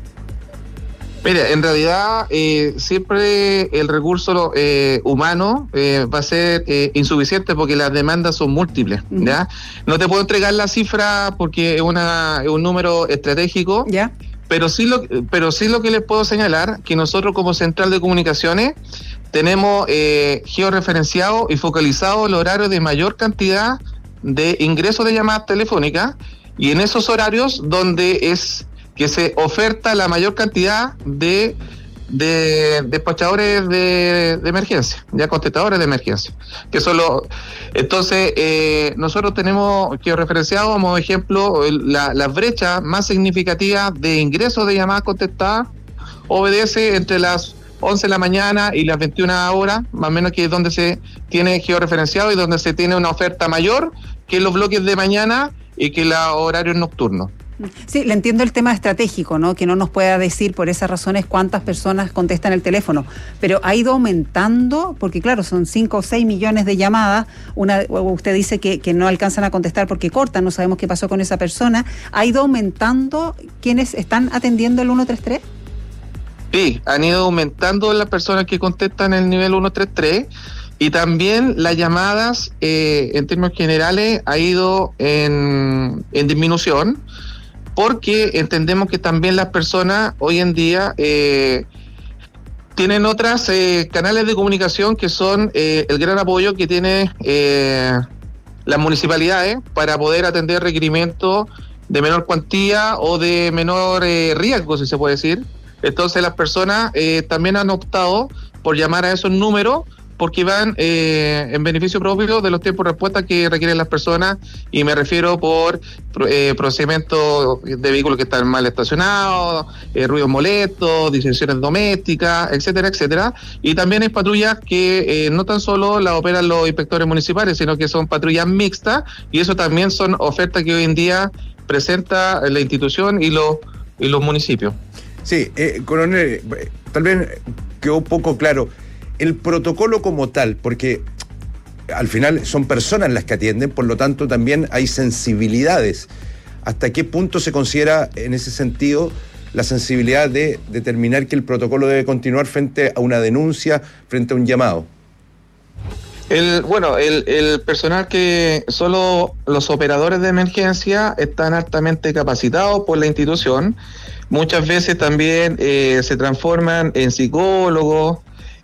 Mira, en realidad siempre el recurso humano va a ser insuficiente porque las demandas son múltiples, ¿ya? No te puedo entregar la cifra porque es un número estratégico, ¿ya? Pero sí lo que les puedo señalar, que nosotros como Central de Comunicaciones tenemos georreferenciado y focalizado el horario de mayor cantidad de ingresos de llamadas telefónicas, y en esos horarios donde es que se oferta la mayor cantidad de despachadores de emergencia, ya contestadores de emergencia, que son entonces nosotros tenemos georreferenciado como ejemplo la brecha más significativa de ingresos de llamadas contestadas obedece entre las 11 de la mañana y las 21 horas, más o menos, que es donde se tiene georreferenciado y donde se tiene una oferta mayor que los bloques de mañana y que los horarios nocturnos. Sí, le entiendo el tema estratégico, ¿no? Que no nos pueda decir por esas razones cuántas personas contestan el teléfono, pero ha ido aumentando, porque claro, son 5 o 6 millones de llamadas, usted dice que no alcanzan a contestar porque cortan, no sabemos qué pasó con esa persona. ¿Ha ido aumentando quienes están atendiendo el 133? Sí, han ido aumentando las personas que contestan el nivel 133 y también las llamadas en términos generales ha ido en disminución, porque entendemos que también las personas hoy en día Tienen otras canales de comunicación que son el gran apoyo que tiene las municipalidades para poder atender requerimientos de menor cuantía o de menor riesgo, si se puede decir. Entonces las personas también han optado por llamar a esos números porque van en beneficio propio de los tiempos de respuesta que requieren las personas, y me refiero por procedimientos de vehículos que están mal estacionados, ruidos molestos, disensiones domésticas, etcétera, etcétera. Y también hay patrullas que no tan solo las operan los inspectores municipales, sino que son patrullas mixtas, y eso también son ofertas que hoy en día presenta la institución y los municipios. Sí, coronel, tal vez quedó poco claro el protocolo como tal, porque al final son personas las que atienden, por lo tanto también hay sensibilidades. ¿Hasta qué punto se considera en ese sentido la sensibilidad de determinar que el protocolo debe continuar frente a una denuncia, frente a un llamado? El personal que solo los operadores de emergencia están altamente capacitados por la institución. Muchas veces también se transforman en psicólogos,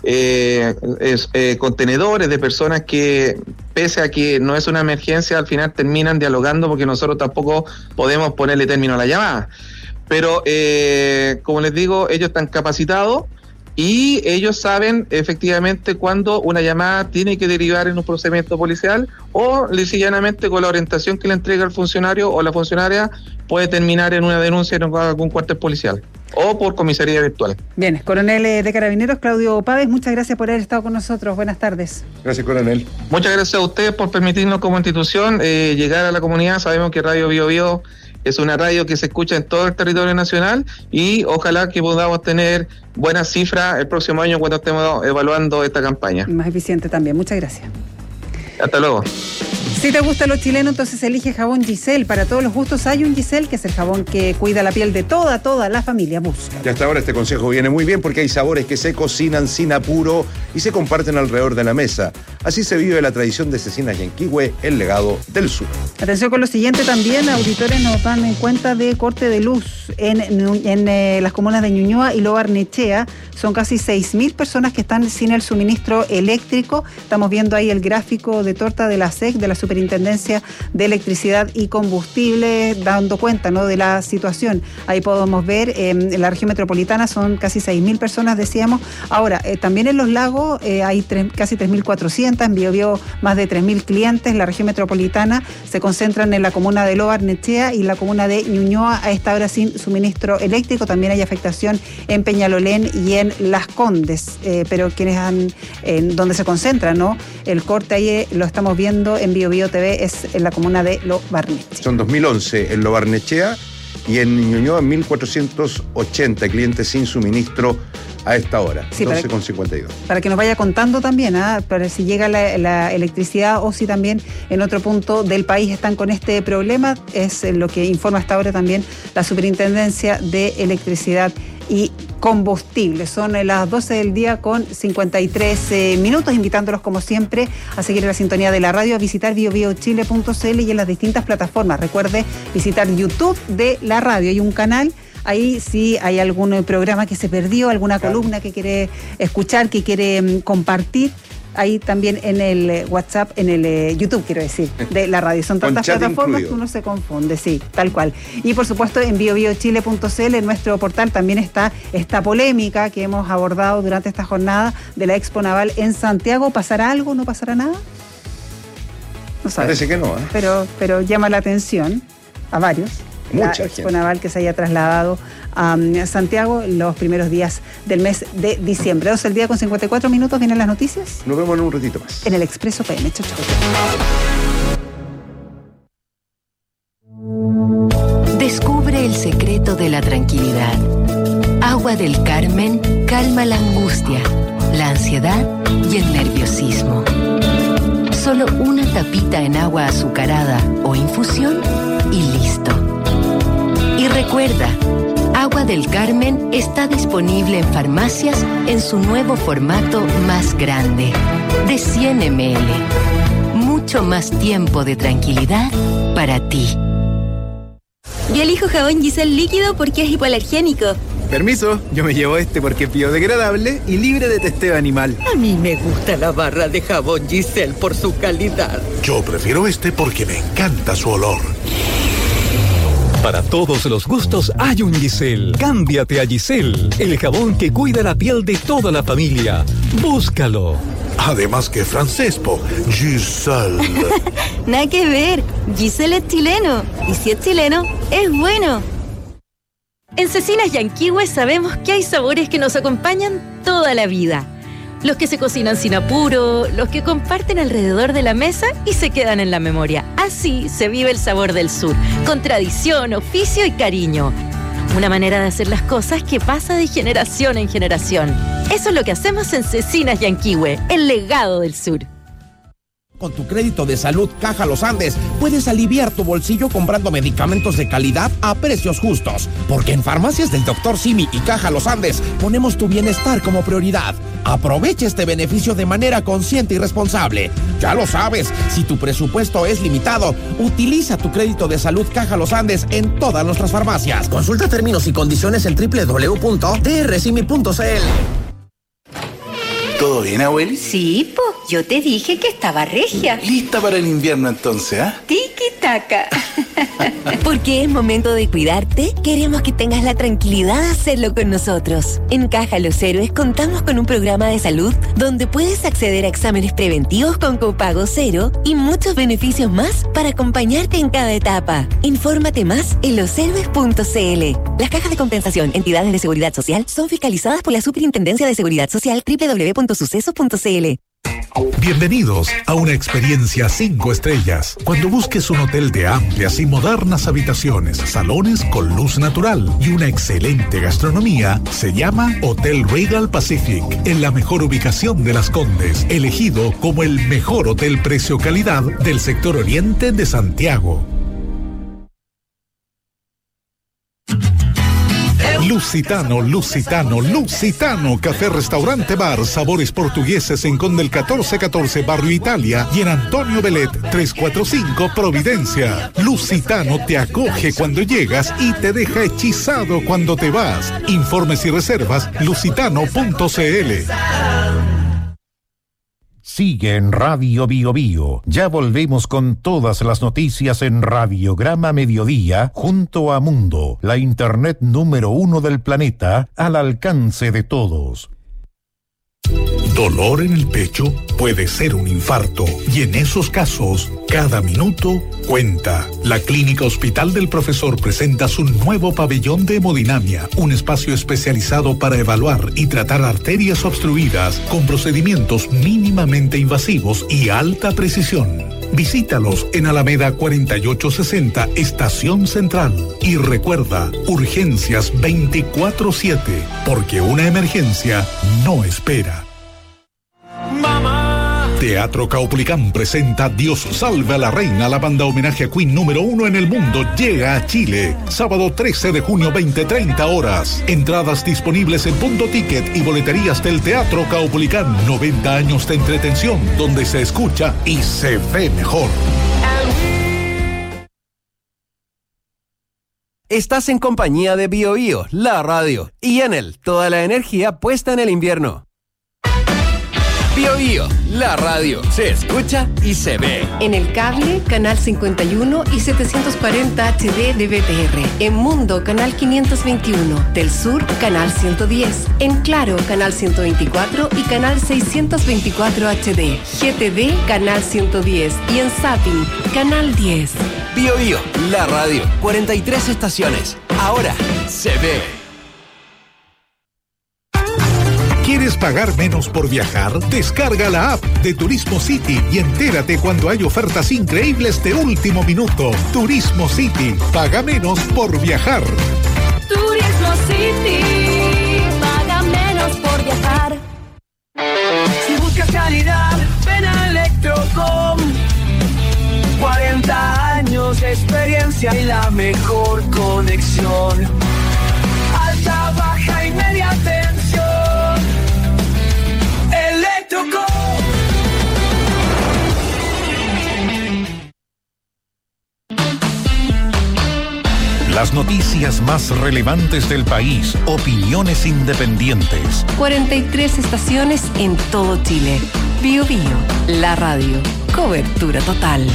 contenedores de personas que, pese a que no es una emergencia, al final terminan dialogando porque nosotros tampoco podemos ponerle término a la llamada. Pero, como les digo, ellos están capacitados y ellos saben efectivamente cuándo una llamada tiene que derivar en un procedimiento policial o, llanamente, con la orientación que le entrega el funcionario o la funcionaria, puede terminar en una denuncia en algún cuartel policial o por comisaría virtual. Bien, coronel de Carabineros, Claudio Pávez, muchas gracias por haber estado con nosotros. Buenas tardes. Gracias, coronel. Muchas gracias a ustedes por permitirnos como institución llegar a la comunidad. Sabemos que Radio Bio Bio es una radio que se escucha en todo el territorio nacional y ojalá que podamos tener buenas cifras el próximo año cuando estemos evaluando esta campaña. Más eficiente también. Muchas gracias. Hasta luego. Si te gusta lo chileno, entonces elige jabón Giselle. Para todos los gustos hay un Giselle, que es el jabón que cuida la piel de toda la familia. Busca. Y hasta ahora este consejo viene muy bien porque hay sabores que se cocinan sin apuro y se comparten alrededor de la mesa. Así se vive la tradición de Cecinas Yanquihue, el legado del sur. Atención con lo siguiente también, auditores nos dan en cuenta de corte de luz en las comunas de Ñuñoa y Lo Barnechea. Son casi 6.000 personas que están sin el suministro eléctrico. Estamos viendo ahí el gráfico de torta de la SEC, de la Superintendencia de Electricidad y Combustible, dando cuenta, ¿no?, de la situación. Ahí podemos ver, en la región metropolitana son casi 6.000 personas, decíamos. Ahora, también en Los Lagos hay casi 3.400, en Biobío más de 3.000 clientes. La región metropolitana se concentran en la comuna de Lo Barnechea y la comuna de Ñuñoa, a esta hora sin suministro eléctrico. También hay afectación en Peñalolén y en Las Condes, pero quienes han, donde se concentra, ¿no?, el corte ahí lo estamos viendo en Bio Bio TV, es en la comuna de Lo Barnechea. Son 2011 en Lo Barnechea y en Ñuñoa 1.480 clientes sin suministro a esta hora, sí, 12,52. Para que nos vaya contando también, para si llega la electricidad o si también en otro punto del país están con este problema, es lo que informa hasta ahora también la Superintendencia de Electricidad y Combustible. Son las 12 del día con 53 minutos, invitándolos como siempre a seguir en la sintonía de la radio, a visitar biobiochile.cl y en las distintas plataformas. Recuerde visitar YouTube de la radio, hay un canal. Ahí sí hay algún programa que se perdió, alguna columna que quiere escuchar, que quiere compartir. Ahí también en el WhatsApp, en el YouTube, quiero decir, de la radio. Son tantas plataformas que uno se confunde, sí, tal cual. Y por supuesto en biobiochile.cl, en nuestro portal, también está esta polémica que hemos abordado durante esta jornada de la Expo Naval en Santiago. ¿Pasará algo? ¿No pasará nada? No sabe. Parece que no, ¿eh? Pero llama la atención a varios. Mucha la Expo Naval que se haya trasladado a Santiago los primeros días del mes de diciembre. 12 del día con 54 minutos, ¿vienen las noticias? Nos vemos en un ratito más. En el Expreso PM. Chau, chau. Descubre el secreto de la tranquilidad. Agua del Carmen calma la angustia, la ansiedad y el nerviosismo. Solo una tapita en agua azucarada o infusión y listo. Y recuerda, Agua del Carmen está disponible en farmacias en su nuevo formato más grande, de 100 ml. Mucho más tiempo de tranquilidad para ti. Yo elijo jabón Giselle líquido porque es hipoalergénico. Permiso, yo me llevo este porque es biodegradable y libre de testeo animal. A mí me gusta la barra de jabón Giselle por su calidad. Yo prefiero este porque me encanta su olor. Para todos los gustos hay un Giselle. Cámbiate a Giselle, el jabón que cuida la piel de toda la familia. Búscalo. Además que francés, Giselle. Nada que ver, Giselle es chileno. Y si es chileno, es bueno. En Cecinas Yanquihue sabemos que hay sabores que nos acompañan toda la vida. Los que se cocinan sin apuro, los que comparten alrededor de la mesa y se quedan en la memoria. Así se vive el sabor del sur, con tradición, oficio y cariño. Una manera de hacer las cosas que pasa de generación en generación. Eso es lo que hacemos en Cecinas Yanquihue, el legado del sur. Con tu crédito de salud Caja Los Andes puedes aliviar tu bolsillo comprando medicamentos de calidad a precios justos. Porque en Farmacias del Dr. Simi y Caja Los Andes ponemos tu bienestar como prioridad. Aprovecha este beneficio de manera consciente y responsable. Ya lo sabes, si tu presupuesto es limitado, utiliza tu crédito de salud Caja Los Andes en todas nuestras farmacias. Consulta términos y condiciones en www.drsimi.cl. ¿Todo bien, abueli? Sí, yo te dije que estaba regia. ¿Lista para el invierno entonces, ah? Tiki-taka. Porque es momento de cuidarte, queremos que tengas la tranquilidad de hacerlo con nosotros. En Caja Los Héroes contamos con un programa de salud donde puedes acceder a exámenes preventivos con copago cero y muchos beneficios más para acompañarte en cada etapa. Infórmate más en loshéroes.cl. Las cajas de compensación, entidades de seguridad social, son fiscalizadas por la Superintendencia de Seguridad Social www.sucesos.cl. Bienvenidos a una experiencia 5 estrellas. Cuando busques un hotel de amplias y modernas habitaciones, salones con luz natural y una excelente gastronomía, se llama Hotel Regal Pacific, en la mejor ubicación de Las Condes, elegido como el mejor hotel precio-calidad del sector oriente de Santiago. Lusitano, Lusitano, Lusitano, café, restaurante, bar, sabores portugueses en Conde el 1414, Barrio Italia, y en Antonio Belet 345, Providencia. Lusitano te acoge cuando llegas y te deja hechizado cuando te vas. Informes y reservas, lusitano.cl. Sigue en Radio Bio Bio. Ya volvemos con todas las noticias en Radiograma Mediodía, junto a Mundo, la internet número 1 del planeta, al alcance de todos. Dolor en el pecho puede ser un infarto y en esos casos, cada minuto cuenta. La Clínica Hospital del Profesor presenta su nuevo pabellón de hemodinamia, un espacio especializado para evaluar y tratar arterias obstruidas con procedimientos mínimamente invasivos y alta precisión. Visítalos en Alameda 4860, Estación Central. Y recuerda, urgencias 24/7, porque una emergencia no espera. Teatro Caupolicán presenta Dios salve a la reina. La banda homenaje a Queen número 1 en el mundo llega a Chile. Sábado 13 de junio, 20:30 horas. Entradas disponibles en Punto Ticket y boleterías del Teatro Caupolicán. 90 años de entretención, donde se escucha y se ve mejor. Estás en compañía de Bio Bio, la radio, y Enel, toda la energía puesta en el invierno. Bio Bio, la radio, se escucha y se ve. En el cable, canal 51 y 740 HD de BTR. En Mundo, canal 521. Del Sur, canal 110. En Claro, canal 124 y canal 624 HD. GTV, canal 110. Y en Zapping, canal 10. Bio Bio, la radio, 43 estaciones. Ahora se ve. ¿Quieres pagar menos por viajar? Descarga la app de Turismo City y entérate cuando hay ofertas increíbles de último minuto. Turismo City, paga menos por viajar. Turismo City, paga menos por viajar. Si buscas calidad, ven a Electrocom. 40 años de experiencia y la mejor conexión. Alta, baja y media tensión. La Las noticias más relevantes del país, opiniones independientes. 43 estaciones en todo Chile. Bio Bio, la radio. Cobertura total.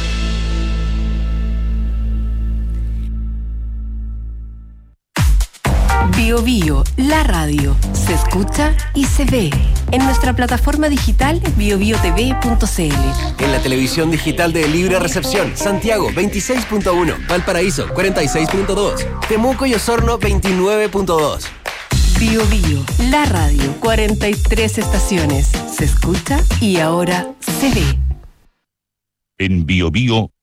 Bio Bio, la radio. Se escucha y se ve. En nuestra plataforma digital biobiotv.cl. En la televisión digital de Libre Recepción, Santiago 26.1, Valparaíso 46.2, Temuco y Osorno 29.2. Bio Bio, la radio. 43 estaciones. Se escucha y ahora se ve. En Bio Bio